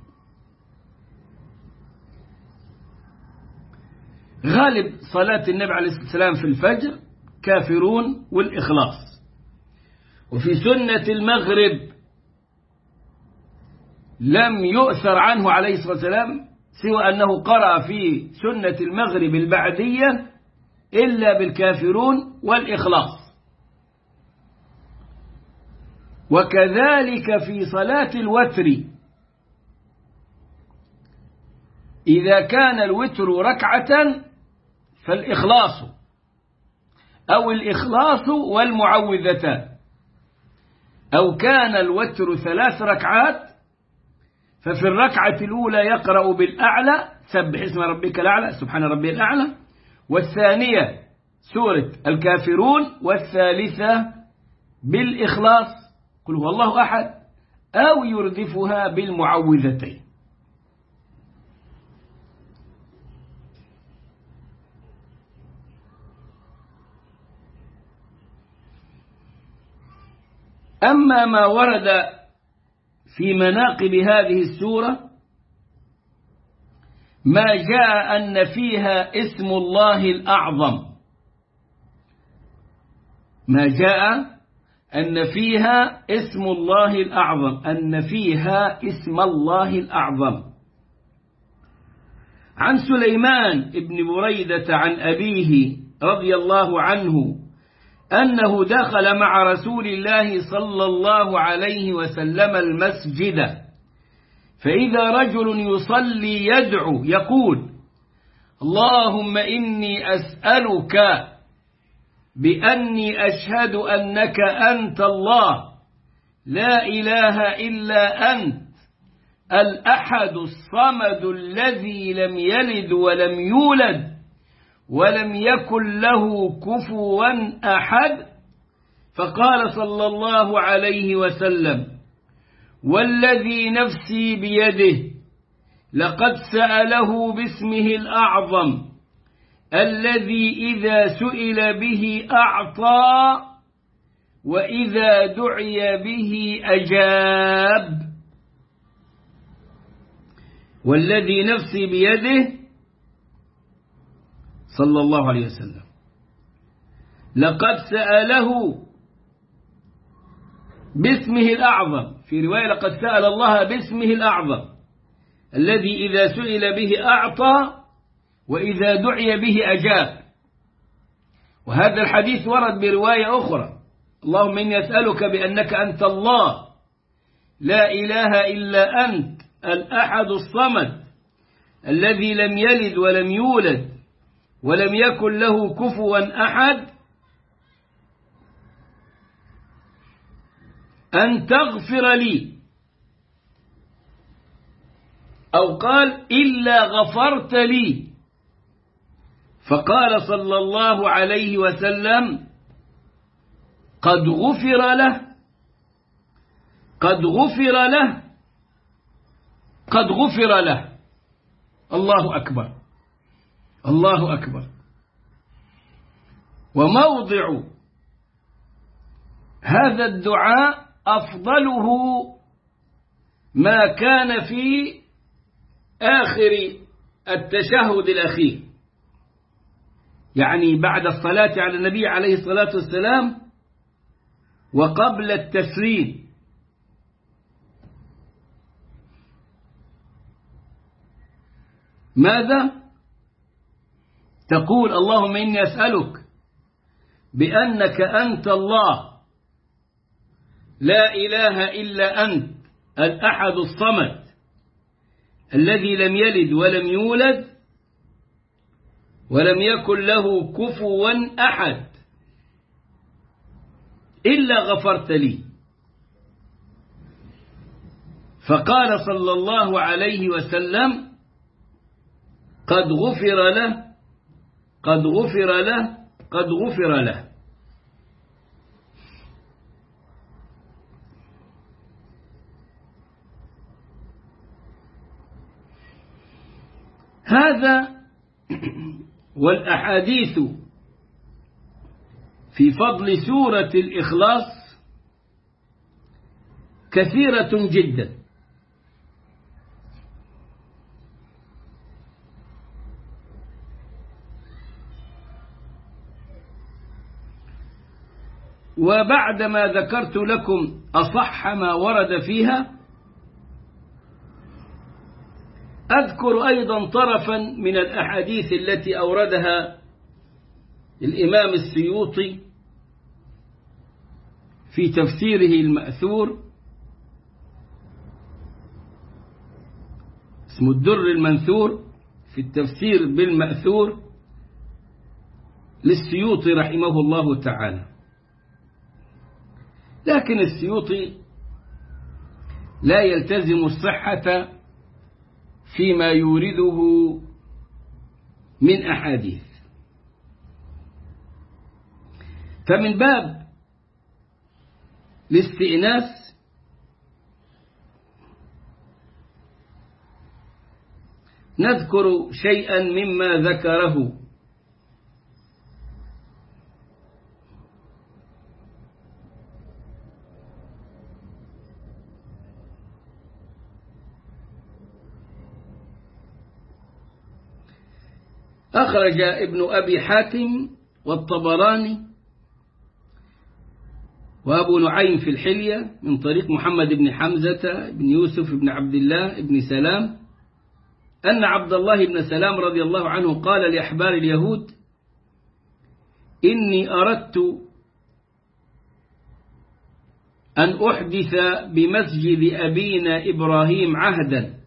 [SPEAKER 1] غالب صلاة النبي عليه الصلاة والسلام في الفجر كافرون والإخلاص. وفي سنة المغرب لم يؤثر عنه عليه الصلاة والسلام سوى أنه قرأ في سنة المغرب البعدية إلا بالكافرون والإخلاص. وكذلك في صلاة الوتر إذا كان الوتر ركعة فالإخلاص أو الإخلاص والمعوذتان، أو كان الوتر 3 ركعات ففي الركعة الأولى يقرأ بالأعلى سبح اسم ربك الأعلى سبحان ربي الأعلى، والثانية سورة الكافرون، والثالثة بالإخلاص قل هو الله أحد، أو يردفها بالمعوذتين. أما ما ورد في مناقب هذه السورة ما جاء أن فيها اسم الله الأعظم، ما جاء أن فيها اسم الله الأعظم، أن فيها اسم الله الأعظم. عن سليمان بن بريدة عن أبيه رضي الله عنه أنه دخل مع رسول الله صلى الله عليه وسلم المسجد فإذا رجل يصلي يدعو يقول اللهم إني أسألك بأني أشهد أنك أنت الله لا إله إلا أنت الأحد الصمد الذي لم يلد ولم يولد ولم يكن له كفوا أحد، فقال صلى الله عليه وسلم: والذي نفسي بيده لقد سأله باسمه الأعظم الذي إذا سئل به أعطى وإذا دعي به أجاب. والذي نفسي بيده صلى الله عليه وسلم لقد سأله باسمه الأعظم، في رواية لقد سأل الله باسمه الأعظم الذي إذا سئل به أعطى وإذا دعي به أجاب. وهذا الحديث ورد برواية أخرى: اللهم إني أسألك بأنك أنت الله لا إله إلا أنت الأحد الصمد الذي لم يلد ولم يولد ولم يكن له كفوا أحد أن تغفر لي، أو قال إلا غفرت لي. فقال صلى الله عليه وسلم: قد غفر له، قد غفر له، قد غفر له. الله أكبر، الله أكبر. وموضع هذا الدعاء أفضله ما كان في آخر التشهد الأخير، يعني بعد الصلاة على النبي عليه الصلاة والسلام وقبل التسليم. ماذا تقول؟ اللهم إني أسألك بأنك أنت الله لا إله إلا أنت الأحد الصمد الذي لم يلد ولم يولد ولم يكن له كفوا أحد إلا غفرت لي. فقال صلى الله عليه وسلم: قد غفر له، قد غفر له، قد غفر له. هذا والأحاديث في فضل سورة الإخلاص كثيرة جدا، وبعدما ذكرت لكم أصح ما ورد فيها أذكر أيضا طرفا من الأحاديث التي أوردها الإمام السيوطي في تفسيره المأثور، اسمه الدر المنثور في التفسير بالمأثور للسيوطي رحمه الله تعالى. لكن السيوطي لا يلتزم الصحة فيما يورده من أحاديث، فمن باب الاستئناس نذكر شيئا مما ذكره. أخرج ابن أبي حاتم والطبراني وأبو نعيم في الحلية من طريق محمد بن حمزة بن يوسف بن عبد الله بن سلام أن عبد الله بن سلام رضي الله عنه قال لأحبار اليهود: إني أردت أن أحدث بمسجد أبينا إبراهيم عهدا،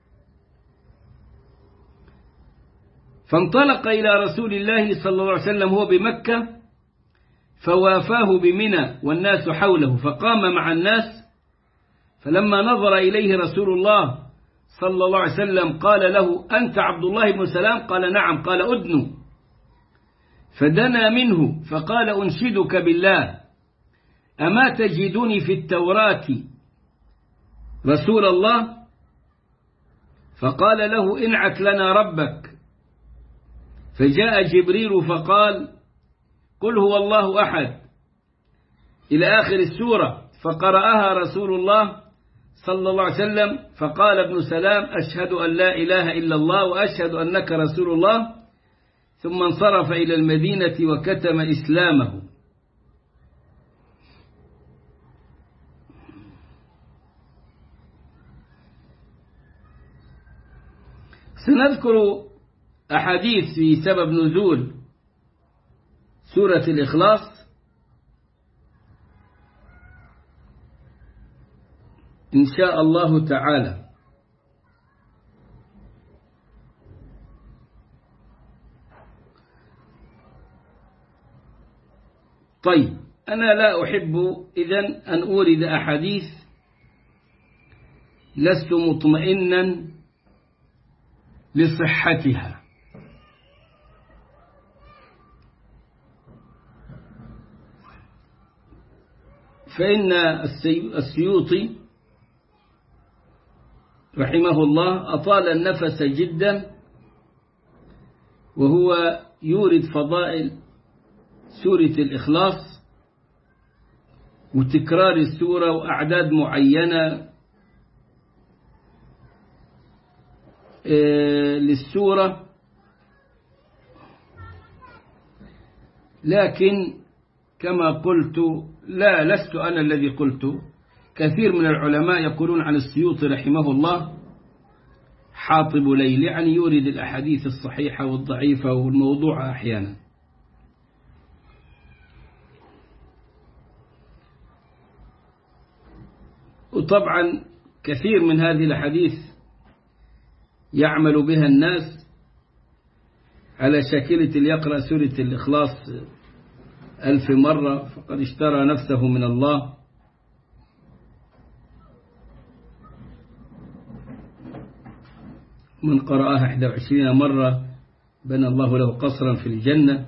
[SPEAKER 1] فانطلق إلى رسول الله صلى الله عليه وسلم وهو بمكة فوافاه بمنى والناس حوله، فقام مع الناس، فلما نظر إليه رسول الله صلى الله عليه وسلم قال له: أنت عبد الله بن سلام؟ قال: نعم. قال: أدنو. فدنا منه فقال: أنشدك بالله أما تجدني في التوراة رسول الله؟ فقال له انعت لنا ربك. فجاء جبريل فقال قل هو الله أحد إلى آخر السورة، فقرأها رسول الله صلى الله عليه وسلم، فقال ابن سلام أشهد أن لا إله إلا الله وأشهد أنك رسول الله، ثم انصرف إلى المدينة وكتم إسلامه. سنذكر أحاديث في سبب نزول سورة الإخلاص إن شاء الله تعالى. طيب، أنا لا أحب إذن أن أورد أحاديث لست مطمئنا لصحتها، فإن السيوطي رحمه الله أطال النفس جدا وهو يورد فضائل سورة الإخلاص وتكرار السورة وأعداد معينة للسورة، لكن كما قلت لست أنا الذي قلت، كثير من العلماء يقولون عن السيوطي رحمه الله حاطب ليل، يعني يورد الأحاديث الصحيحة والضعيفة والموضوعة أحيانا. وطبعا كثير من هذه الأحاديث يعمل بها الناس على شاكلة اللي يقرأ سورة الإخلاص 1000 مرة فقد اشترى نفسه من الله. من قرأها 21 مرة بنى الله له قصرا في الجنة،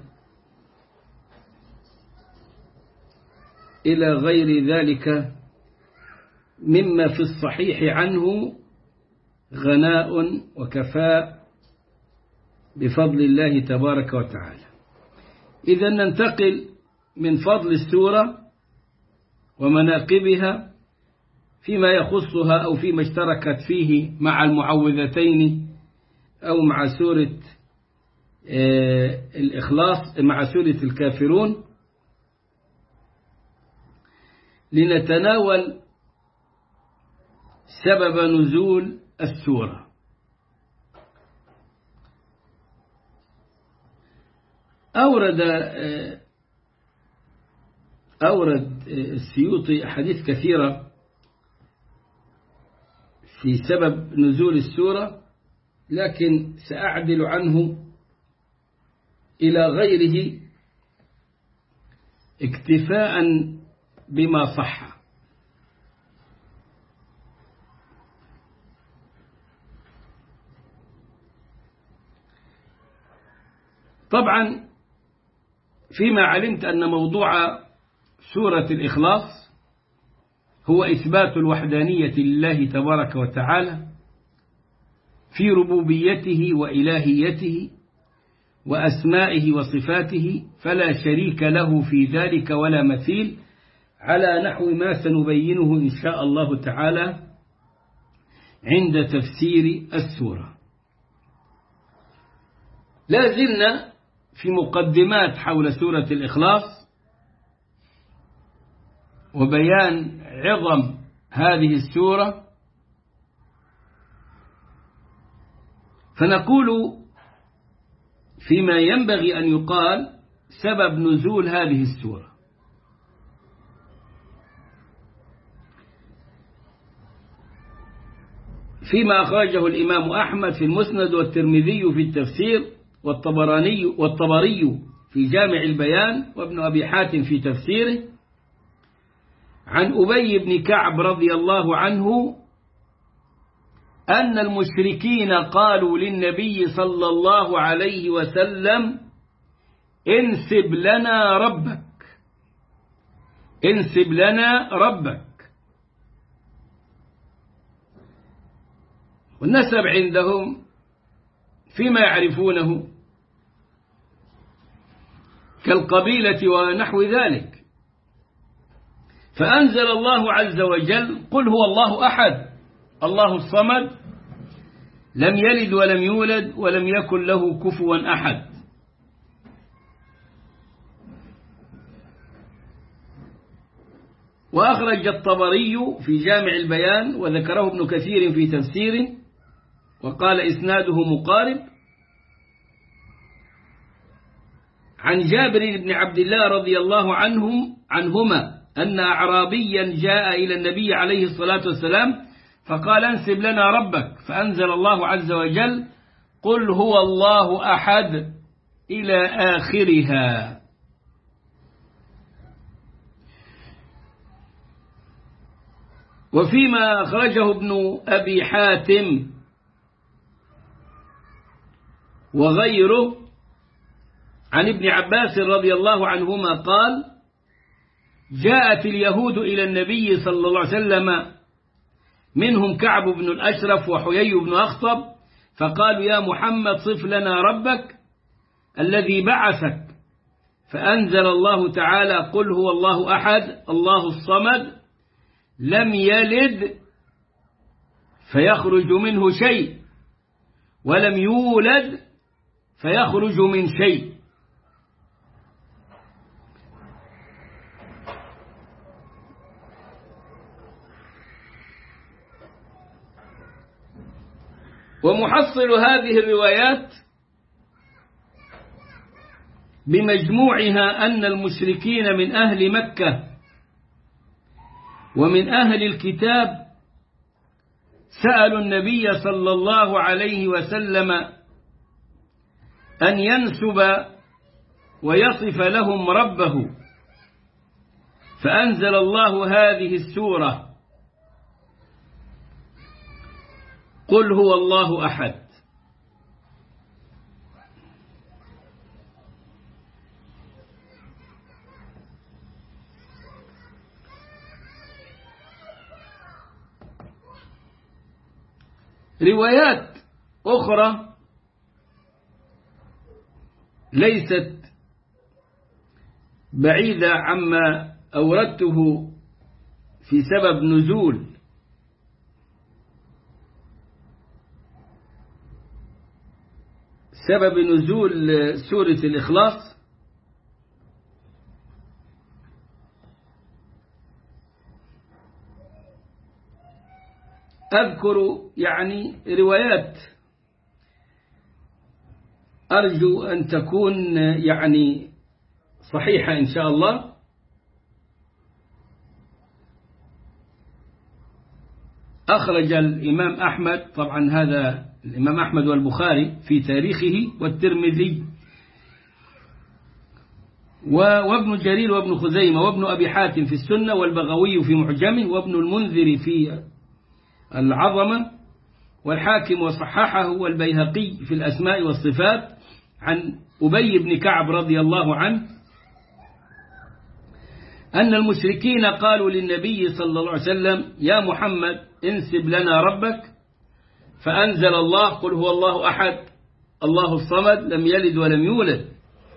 [SPEAKER 1] إلى غير ذلك مما في الصحيح عنه غناء وكفاء بفضل الله تبارك وتعالى. إذا ننتقل من فضل السورة ومناقبها فيما يخصها أو فيما اشتركت فيه مع المعوذتين أو مع سورة الإخلاص مع سورة الكافرون، لنتناول سبب نزول السورة. أورد السيوطي أحاديث كثيرة في سبب نزول السورة، لكن سأعدل عنه إلى غيره اكتفاء بما صح. طبعا فيما علمت أن موضوع سورة الإخلاص هو إثبات الوحدانية لله تبارك وتعالى في ربوبيته وإلهيته وأسمائه وصفاته، فلا شريك له في ذلك ولا مثيل، على نحو ما سنبينه إن شاء الله تعالى عند تفسير السورة. لا زلنا في مقدمات حول سورة الإخلاص وبيان عظم هذه السورة، فنقول فيما ينبغي أن يقال سبب نزول هذه السورة. فيما أخرجه الإمام أحمد في المسند والترمذي في التفسير والطبري في جامع البيان وابن أبي حاتم في تفسيره عن أبي بن كعب رضي الله عنه أن المشركين قالوا للنبي صلى الله عليه وسلم انسب لنا ربك، انسب لنا ربك. والنسب عندهم فيما يعرفونه كالقبيلة ونحو ذلك. فأنزل الله عز وجل قل هو الله أحد الله الصمد لم يلد ولم يولد ولم يكن له كفوا أحد. وأخرج الطبري في جامع البيان وذكره ابن كثير في تفسيره وقال إسناده مقارب عن جابر بن عبد الله رضي الله عنهما أن أعرابيا جاء إلى النبي عليه الصلاة والسلام فقال انسب لنا ربك. فأنزل الله عز وجل قل هو الله أحد إلى آخرها. وفيما أخرجه ابن أبي حاتم وغيره عن ابن عباس رضي الله عنهما قال جاءت اليهود إلى النبي صلى الله عليه وسلم منهم كعب بن الأشرف وحيي بن أخطب فقالوا يا محمد صف لنا ربك الذي بعثك. فأنزل الله تعالى قل هو الله أحد الله الصمد لم يلد فيخرج منه شيء ولم يولد فيخرج من شيء. ومحصل هذه الروايات بمجموعها أن المشركين من أهل مكة ومن أهل الكتاب سألوا النبي صلى الله عليه وسلم أن ينسب ويصف لهم ربه فأنزل الله هذه السورة قل هو الله أحد. روايات أخرى ليست بعيدة عما أوردته في سبب نزول سورة الإخلاص أذكر يعني روايات أرجو أن تكون يعني صحيحة إن شاء الله. أخرج الإمام أحمد طبعا هذا الإمام أحمد والبخاري في تاريخه والترمذي وابن جرير وابن خزيمة وابن أبي حاتم في السنة والبغوي في معجمه وابن المنذر في العظمة والحاكم وصححه والبيهقي في الأسماء والصفات عن أبي بن كعب رضي الله عنه أن المشركين قالوا للنبي صلى الله عليه وسلم يا محمد انسب لنا ربك. فأنزل الله قل هو الله أحد الله الصمد لم يلد ولم يولد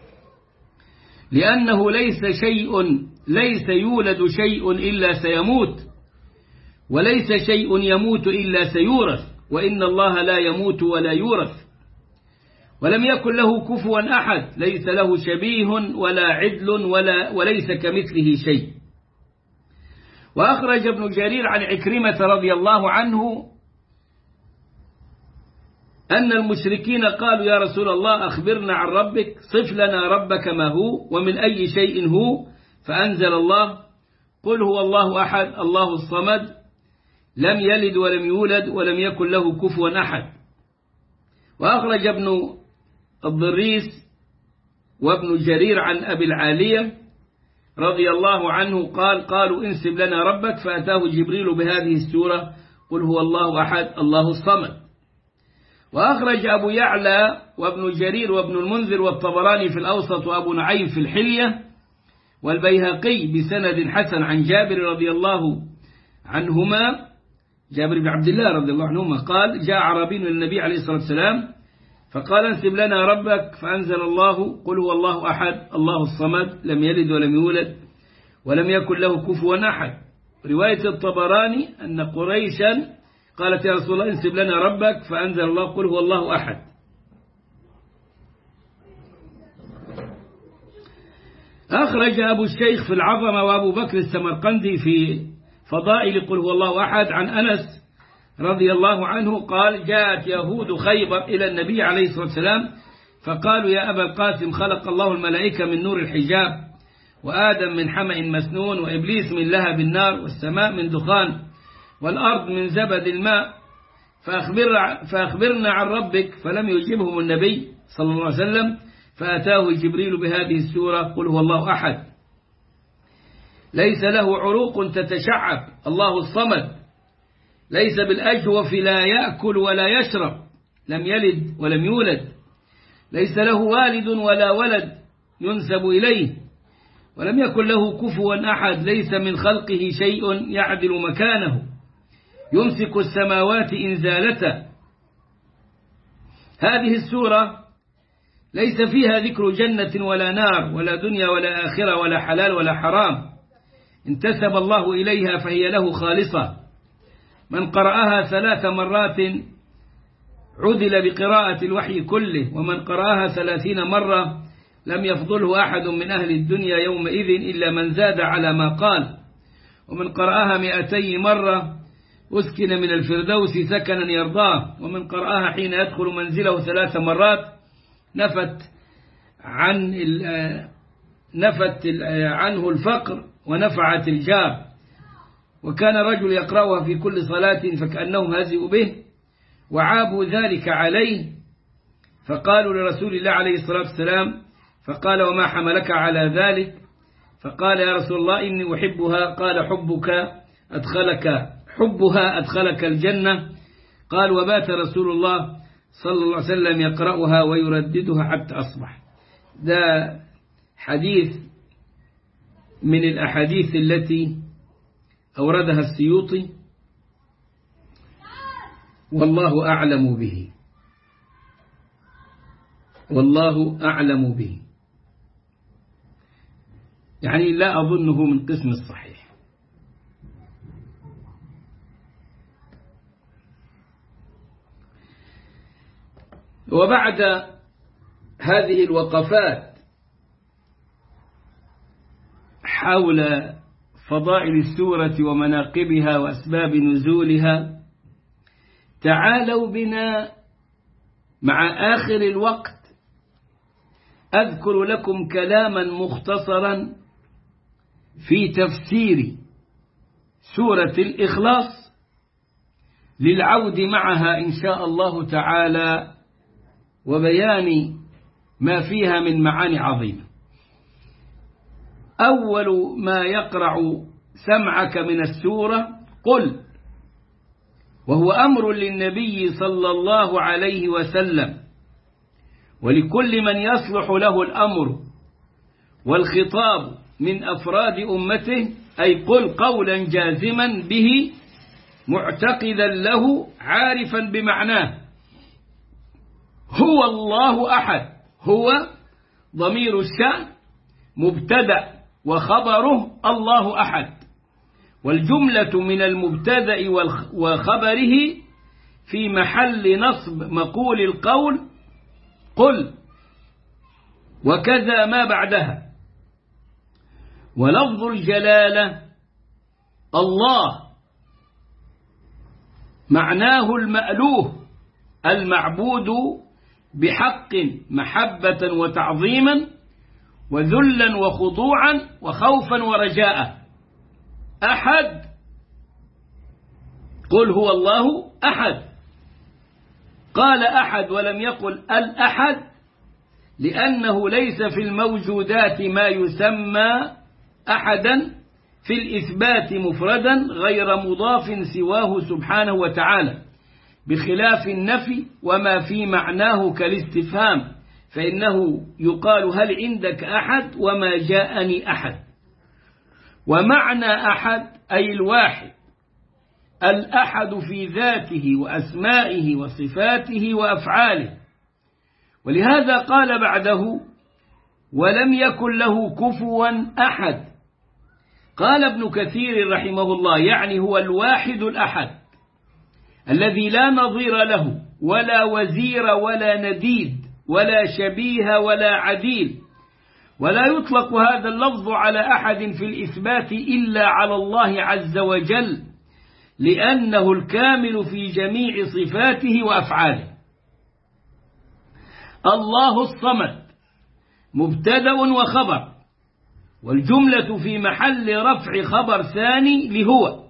[SPEAKER 1] لأنه ليس يولد شيء إلا سيموت وليس شيء يموت إلا سيورث وإن الله لا يموت ولا يورث ولم يكن له كفوا أحد ليس له شبيه ولا عدل وليس كمثله شيء. وأخرج ابن جرير عن عكرمة رضي الله عنه أن المشركين قالوا يا رسول الله أخبرنا عن ربك صف لنا ربك ما هو ومن أي شيء هو. فأنزل الله قل هو الله أحد الله الصمد لم يلد ولم يولد ولم يكن له كفوا أحد. وأخرج ابن الضريس وابن جرير عن أبي العالية رضي الله عنه قالوا انسب لنا ربك فأتاه جبريل بهذه السورة قل هو الله أحد الله الصمد. وأخرج أبو يعلى وابن جرير وابن المنذر والطبراني في الأوسط وأبو نعيم في الحلية والبيهقي بسند حسن عن جابر رضي الله عنهما، جابر بن عبد الله رضي الله عنهما قال: جاء أعرابي للنبي عليه الصلاة والسلام فقال: انسب لنا ربك، فأنزل الله: قل هو الله أحد الله الصمد لم يلد ولم يولد ولم يكن له كفوا أحد. رواية الطبراني أن قريشا قالت: يا رسول الله انسب لنا ربك، فأنزل الله: قل هو الله أحد. أخرج أبو الشيخ في العظمة وأبو بكر السمرقندي في فضائل قل هو الله أحد عن أنس رضي الله عنه قال: جاءت يهود خيبر إلى النبي عليه الصلاة والسلام فقالوا: يا أبا القاسم، خلق الله الملائكة من نور الحجاب، وآدم من حمأ مسنون، وإبليس من لهب النار، والسماء من دخان، والأرض من زبد الماء، فأخبرنا عن ربك. فلم يجبهم النبي صلى الله عليه وسلم، فأتاه جبريل بهذه السورة: قل هو الله أحد ليس له عروق تتشعب، الله الصمد ليس بالأجوف، لا يأكل ولا يشرب، لم يلد ولم يولد، ليس له والد ولا ولد ينسب إليه، ولم يكن له كفوا أحد، ليس من خلقه شيء يعدل مكانه، يمسك السماوات إن زالتا. هذه السورة ليس فيها ذكر جنة ولا نار ولا دنيا ولا آخرة ولا حلال ولا حرام، انتسب الله إليها فهي له خالصة. من قرأها 3 مرات عدل بقراءة الوحي كله، ومن قرأها 30 مرة لم يفضله أحد من أهل الدنيا يومئذ إلا من زاد على ما قال، ومن قرأها 200 مرة أسكن من الفردوس سكنا يرضاه، ومن قرأها حين يدخل منزله 3 مرات نفت عنه الفقر ونفعت الجار. وكان رجل يقرأها في كل صلاة فكأنهم هزئوا به وعابوا ذلك عليه، فقالوا لرسول الله عليه الصلاة والسلام، فقال: وما حملك على ذلك؟ فقال: يا رسول الله إني أحبها. قال: حبها أدخلك الجنة. قال: وبات رسول الله صلى الله عليه وسلم يقرأها ويرددها حتى أصبح. ده حديث من الأحاديث التي أوردها السيوطي، والله أعلم به، والله أعلم به، يعني لا أظنه من قسم الصحيح. وبعد هذه الوقفات حول فضائل السورة ومناقبها وأسباب نزولها، تعالوا بنا مع آخر الوقت أذكر لكم كلاما مختصرا في تفسير سورة الإخلاص للعود معها إن شاء الله تعالى، وبيان ما فيها من معاني عظيمة. أول ما يقرع سمعك من السورة قل، وهو أمر للنبي صلى الله عليه وسلم ولكل من يصلح له الأمر والخطاب من أفراد أمته، أي قل قولا جازما به معتقدا له عارفا بمعناه. هو الله أحد، هو ضمير الشأن مبتدأ وخبره الله أحد، والجملة من المبتدأ وخبره في محل نصب مقول القول قل، وكذا ما بعدها. ولفظ الجلالة الله معناه المألوه المعبود بحق محبة وتعظيما وذلا وخضوعا وخوفا ورجاء. أحد، قل هو الله أحد. قال أحد ولم يقل الأحد لأنه ليس في الموجودات ما يسمى أحدا في الإثبات مفردا غير مضاف سواه سبحانه وتعالى، بخلاف النفي وما في معناه كالاستفهام، فإنه يقال هل عندك أحد وما جاءني أحد. ومعنى أحد أي الواحد، الأحد في ذاته وأسمائه وصفاته وأفعاله. ولهذا قال بعده: ولم يكن له كفوا أحد. قال ابن كثير رحمه الله: يعني هو الواحد الأحد الذي لا نظير له ولا وزير ولا نديد ولا شبيه ولا عديل. ولا يطلق هذا اللفظ على أحد في الإثبات إلا على الله عز وجل، لأنه الكامل في جميع صفاته وأفعاله. الله الصمد مبتدأ وخبر، والجملة في محل رفع خبر ثاني لهو،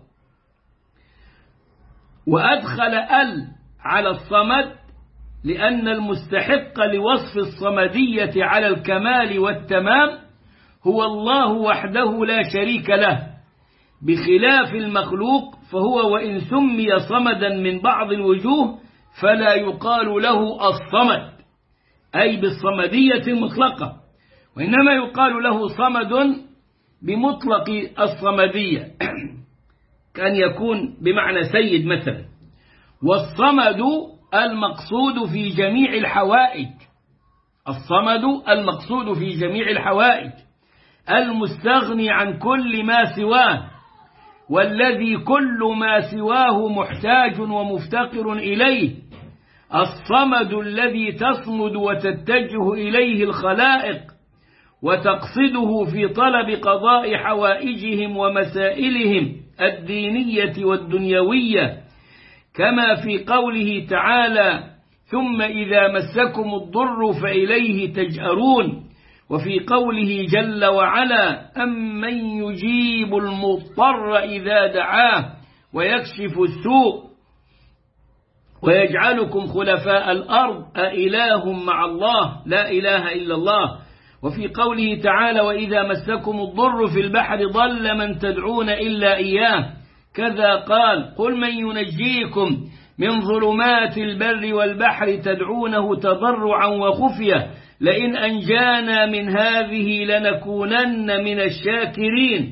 [SPEAKER 1] وأدخل على الصمد لأن المستحق لوصف الصمدية على الكمال والتمام هو الله وحده لا شريك له، بخلاف المخلوق فهو وإن سمي صمدا من بعض الوجوه فلا يقال له الصمد أي بالصمدية المطلقة، وإنما يقال له صمد بمطلق الصمدية كان يكون بمعنى سيد مثلا. والصمد المقصود في جميع الحوائج، الصمد المقصود في جميع الحوائج، المستغني عن كل ما سواه، والذي كل ما سواه محتاج ومفتقر إليه، الصمد الذي تصمد وتتجه إليه الخلائق وتقصده في طلب قضاء حوائجهم ومسائلهم الدينية والدنيوية، كما في قوله تعالى: ثم إذا مسكم الضر فإليه تجأرون، وفي قوله جل وعلا: أمن يجيب المضطر إذا دعاه ويكشف السوء ويجعلكم خلفاء الأرض أإله مع الله لا إله إلا الله، وفي قوله تعالى: وإذا مسكم الضر في البحر ضل من تدعون إلا إياه، كذا قال: قل من ينجيكم من ظلمات البر والبحر تدعونه تضرعا وخفية لئن أنجانا من هذه لنكونن من الشاكرين.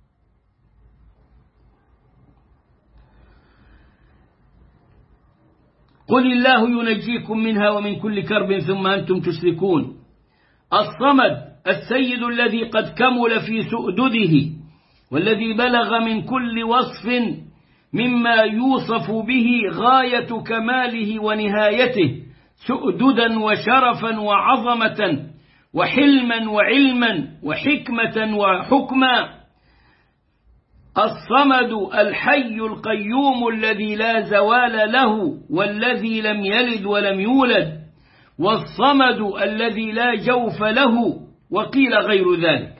[SPEAKER 1] قل الله ينجيكم منها ومن كل كرب ثم أنتم تشركون. الصمد السيد الذي قد كمل في سؤدده، والذي بلغ من كل وصف مما يوصف به غاية كماله ونهايته سؤددا وشرفا وعظمة وحلما وعلما وحكمة وحكما. الصمد الحي القيوم الذي لا زوال له والذي لم يلد ولم يولد، والصمد الذي لا جوف له، وقيل غير ذلك.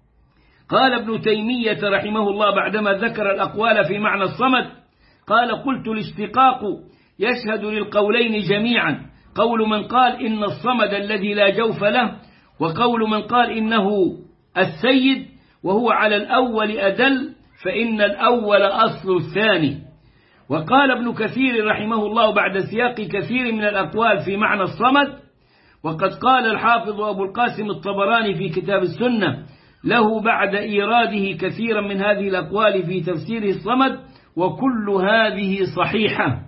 [SPEAKER 1] قال ابن تيمية رحمه الله بعدما ذكر الأقوال في معنى الصمد قال: قلت الاشتقاق يشهد للقولين جميعا، قول من قال إن الصمد الذي لا جوف له، وقول من قال إنه السيد، وهو على الأول أدل، فإن الأول أصل الثاني. وقال ابن كثير رحمه الله بعد سياق كثير من الأقوال في معنى الصمد: وقد قال الحافظ أبو القاسم الطبراني في كتاب السنة له بعد إيراده كثيرا من هذه الأقوال في تفسيره الصمد: وكل هذه صحيحة،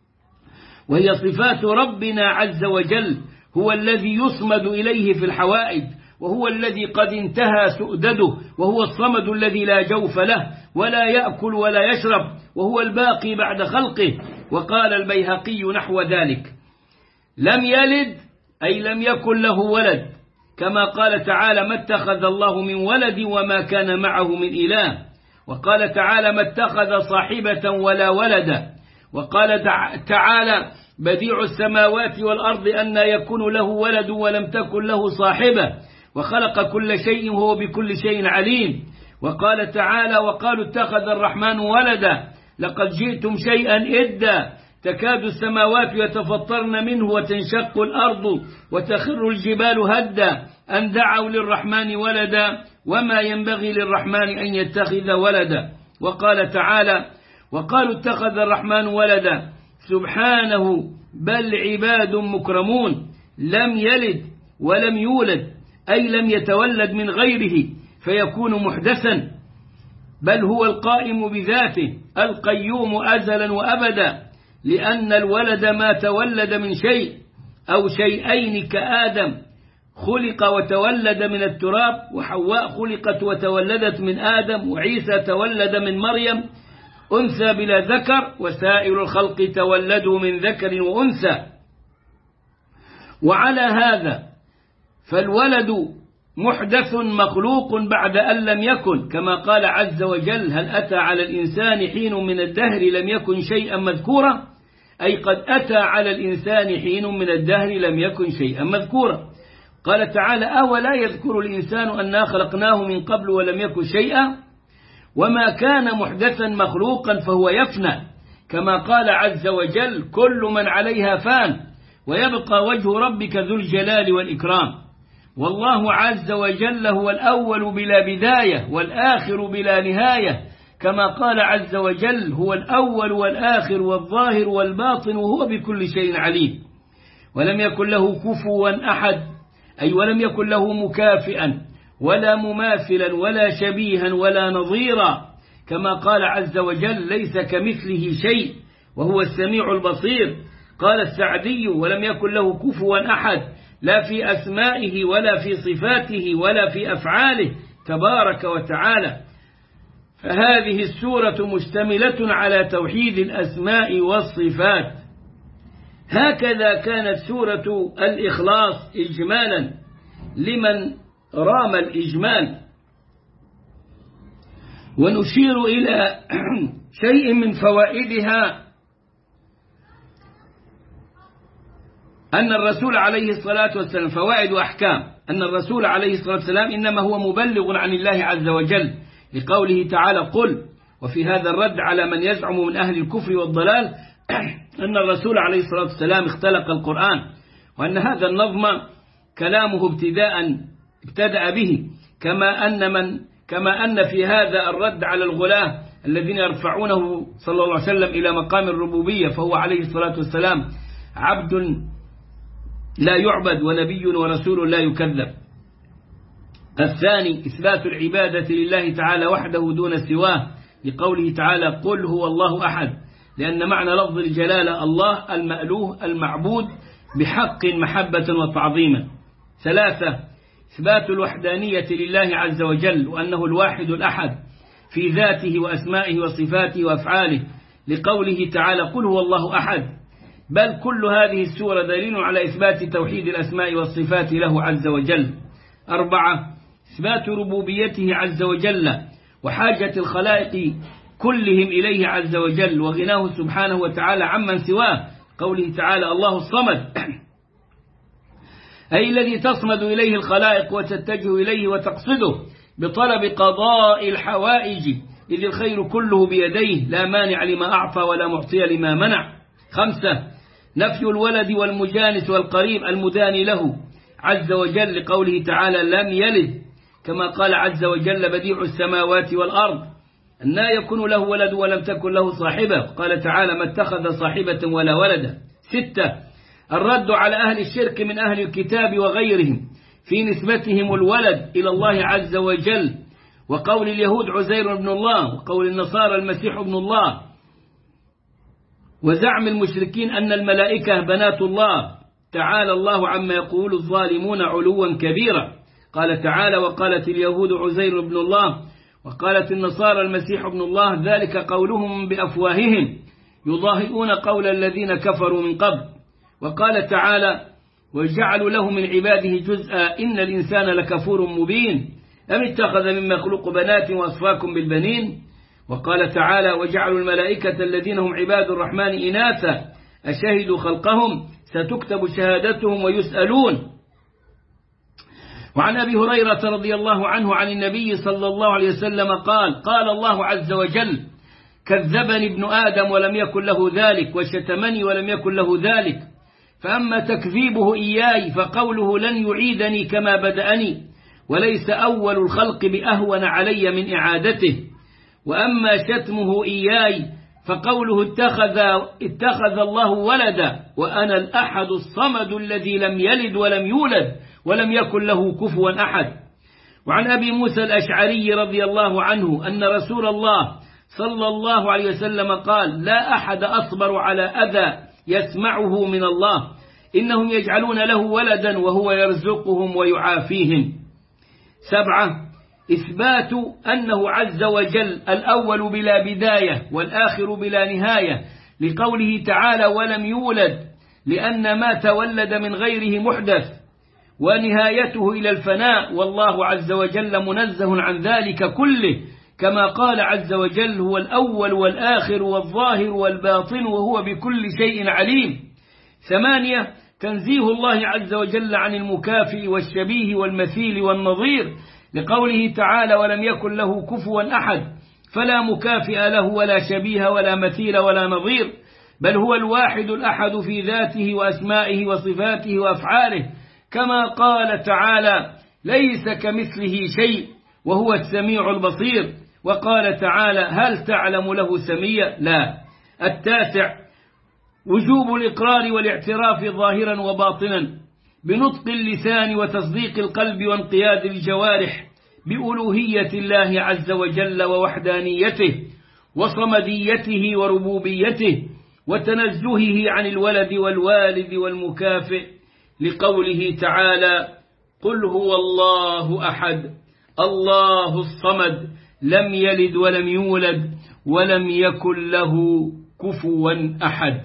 [SPEAKER 1] وهي صفات ربنا عز وجل، هو الذي يصمد إليه في الحوائج، وهو الذي قد انتهى سؤدده، وهو الصمد الذي لا جوف له ولا يأكل ولا يشرب، وهو الباقي بعد خلقه. وقال البيهقي نحو ذلك: لم يلد أي لم يكن له ولد، كما قال تعالى: ما اتخذ الله من ولد وما كان معه من إله. وقال تعالى: ما اتخذ صاحبة ولا ولدا. وقال تعالى: بديع السماوات والأرض أن يكون له ولد ولم تكن له صاحبة وخلق كل شيء وهو بكل شيء عليم. وقال تعالى: وقالوا اتخذ الرحمن ولدا لقد جئتم شيئا إدا تكاد السماوات يتفطرن منه وتنشق الأرض وتخر الجبال هدا أن دعوا للرحمن ولدا وما ينبغي للرحمن أن يتخذ ولدا. وقال تعالى: وقالوا اتخذ الرحمن ولدا سبحانه بل عباد مكرمون لم يلد ولم يولد، أي لم يتولد من غيره فيكون محدثا. بل هو القائم بذاته القيوم أزلا وأبدا، لأن الولد ما تولد من شيء أو شيئين كآدم خلق وتولد من التراب، وحواء خلقت وتولدت من آدم، وعيسى تولد من مريم أنثى بلا ذكر، وسائر الخلق تولدوا من ذكر وأنثى. وعلى هذا فالولد محدث مخلوق بعد أن لم يكن، كما قال عز وجل: هل أتى على الإنسان حين من الدهر لم يكن شيئا مذكورا، أي قد أتى على الإنسان حين من الدهر لم يكن شيئا مذكورا. قال تعالى: أولا يذكر الإنسان أنا خلقناه من قبل ولم يكن شيئا. وما كان محدثا مخلوقا فهو يفنى، كما قال عز وجل: كل من عليها فان ويبقى وجه ربك ذو الجلال والإكرام. والله عز وجل هو الأول بلا بداية والآخر بلا نهاية، كما قال عز وجل: هو الأول والآخر والظاهر والباطن وهو بكل شيء عليم. ولم يكن له كفوا أحد، أي ولم يكن له مكافئا ولا مماثلا ولا شبيها ولا نظيرا، كما قال عز وجل: ليس كمثله شيء وهو السميع البصير. قال السعدي: ولم يكن له كفوا أحد، لا في أسمائه ولا في صفاته ولا في أفعاله تبارك وتعالى. فهذه السورة مشتملة على توحيد الأسماء والصفات. هكذا كانت سورة الإخلاص إجمالا لمن رام الإجمال. ونشير إلى شيء من فوائدها، أن الرسول عليه الصلاة والسلام، فوائد وأحكام، أن الرسول عليه الصلاة والسلام إنما هو مبلغ عن الله عز وجل، لقوله تعالى: قل. وفي هذا الرد على من يزعم من أهل الكفر والضلال أن الرسول عليه الصلاة والسلام اختلق القرآن، وأن هذا النظم كلامه ابتدأ به، كما أن في هذا الرد على الغلاة الذين يرفعونه صلى الله عليه وسلم إلى مقام الربوبية، فهو عليه الصلاة والسلام عبد لا يعبد ونبي ورسول لا يكذب. الثاني: إثبات العبادة لله تعالى وحده دون سواه، لقوله تعالى: قل هو الله أحد، لأن معنى لفظ الجلالة الله المألوه المعبود بحق محبة وتعظيما. ثلاثة: إثبات الوحدانية لله عز وجل، وأنه الواحد الأحد في ذاته وأسمائه وصفاته وأفعاله، لقوله تعالى: قل هو الله أحد. بل كل هذه السورة دليل على إثبات توحيد الأسماء والصفات له عز وجل. أربعة: إثبات ربوبيته عز وجل وحاجة الخلائق كلهم إليه عز وجل، وغناه سبحانه وتعالى عمن سواه، قوله تعالى: الله الصمد، أي الذي تصمد إليه الخلائق وتتجه إليه وتقصده بطلب قضاء الحوائج، إذ الخير كله بيديه، لا مانع لما أعطى ولا معطي لما منع. خمسة: نفي الولد والمجانس والقريب المداني له عز وجل، لقوله تعالى: لم يلد، كما قال عز وجل: بديع السماوات والأرض، أنى يكون له ولد ولم تكن له صاحبة، قال تعالى: ما اتخذ صاحبة ولا ولدا. ستة: الرد على أهل الشرك من أهل الكتاب وغيرهم في نسبتهم الولد إلى الله عز وجل، وقول اليهود عزير ابن الله، وقول النصارى المسيح ابن الله، وزعم المشركين أن الملائكة بنات الله، تعالى الله عما يقول الظالمون علوا كبيرا. قال تعالى: وقالت اليهود عزير ابن الله، وقالت النصارى المسيح ابن الله، ذلك قولهم بأفواههم يضاهئون قول الذين كفروا من قبل. وقال تعالى: وجعلوا له من عباده جزءا إن الإنسان لكفور مبين، أم اتخذ مما يخلق بنات وأصفاكم بالبنين. وقال تعالى: وجعلوا الملائكة الذين هم عباد الرحمن إناثا أشهدوا خلقهم ستكتب شهادتهم ويسألون. وعن أبي هريرة رضي الله عنه عن النبي صلى الله عليه وسلم قال: قال الله عز وجل: كذبني ابن آدم ولم يكن له ذلك، وشتمني ولم يكن له ذلك، فأما تكذيبه إياي فقوله لن يعيدني كما بدأني، وليس أول الخلق بأهون علي من إعادته. وأما شتمه إياي فقوله اتخذ الله ولدا، وأنا الأحد الصمد الذي لم يلد ولم يولد ولم يكن له كفوا أحد.
[SPEAKER 2] وعن أبي موسى الأشعري رضي الله عنه أن رسول الله صلى الله عليه وسلم قال: لا أحد أصبر على أذى يسمعه من الله، إنهم يجعلون له ولدا وهو يرزقهم ويعافيهم. 7. إثبات أنه عز وجل الأول بلا بداية والآخر بلا نهاية، لقوله تعالى: ولم يولد، لأن ما تولد من غيره محدث ونهايته إلى الفناء، والله عز وجل منزه عن ذلك كله، كما قال عز وجل: هو الأول والآخر والظاهر والباطن وهو بكل شيء عليم. 8. تنزيه الله عز وجل عن المكافئ والشبيه والمثيل والنظير، لقوله تعالى: ولم يكن له كفوا أحد، فلا مكافئ له ولا شبيه ولا مثيل ولا نظير، بل هو الواحد الأحد في ذاته وأسمائه وصفاته وأفعاله، كما قال تعالى: ليس كمثله شيء وهو السميع البصير. وقال تعالى: هل تعلم له سميا؟ لا. 9. وجوب الإقرار والاعتراف ظاهرا وباطنا بنطق اللسان وتصديق القلب وانقياد الجوارح بألوهية الله عز وجل ووحدانيته وصمديته وربوبيته وتنزهه عن الولد والوالد والمكافئ، لقوله تعالى: قل هو الله أحد الله الصمد لم يلد ولم يولد ولم يكن له كفوا أحد.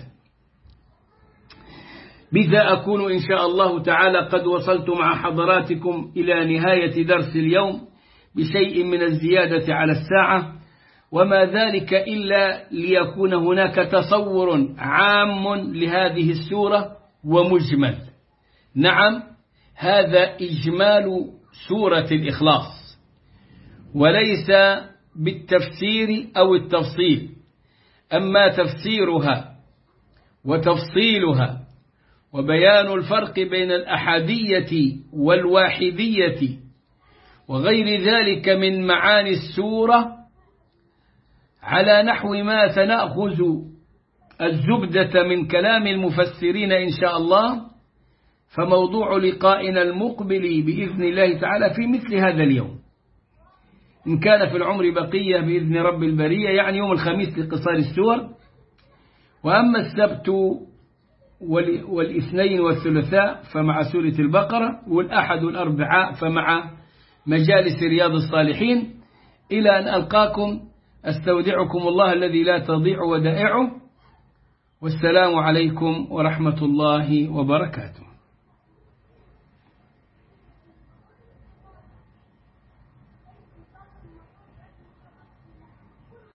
[SPEAKER 2] بذا أكون إن شاء الله تعالى قد وصلت مع حضراتكم إلى نهاية درس اليوم بشيء من الزيادة على الساعة، وما ذلك إلا ليكون هناك تصور عام لهذه السورة ومجمل. نعم، هذا إجمال سورة الإخلاص، وليس بالتفسير أو التفصيل. أما تفسيرها وتفصيلها وبيان الفرق بين الأحادية والواحدية وغير ذلك من معاني السورة على نحو ما سنأخذ الزبدة من كلام المفسرين إن شاء الله، فموضوع لقائنا المقبل بإذن الله تعالى في مثل هذا اليوم، إن كان في العمر بقية بإذن رب البرية، يعني يوم الخميس لقصار السور. وأما السبت والاثنين والثلاثاء فمع سورة البقرة، والأحد والأربعاء فمع مجالس رياض الصالحين. إلى أن ألقاكم أستودعكم الله الذي لا تضيع ودائعه، والسلام عليكم ورحمة الله وبركاته.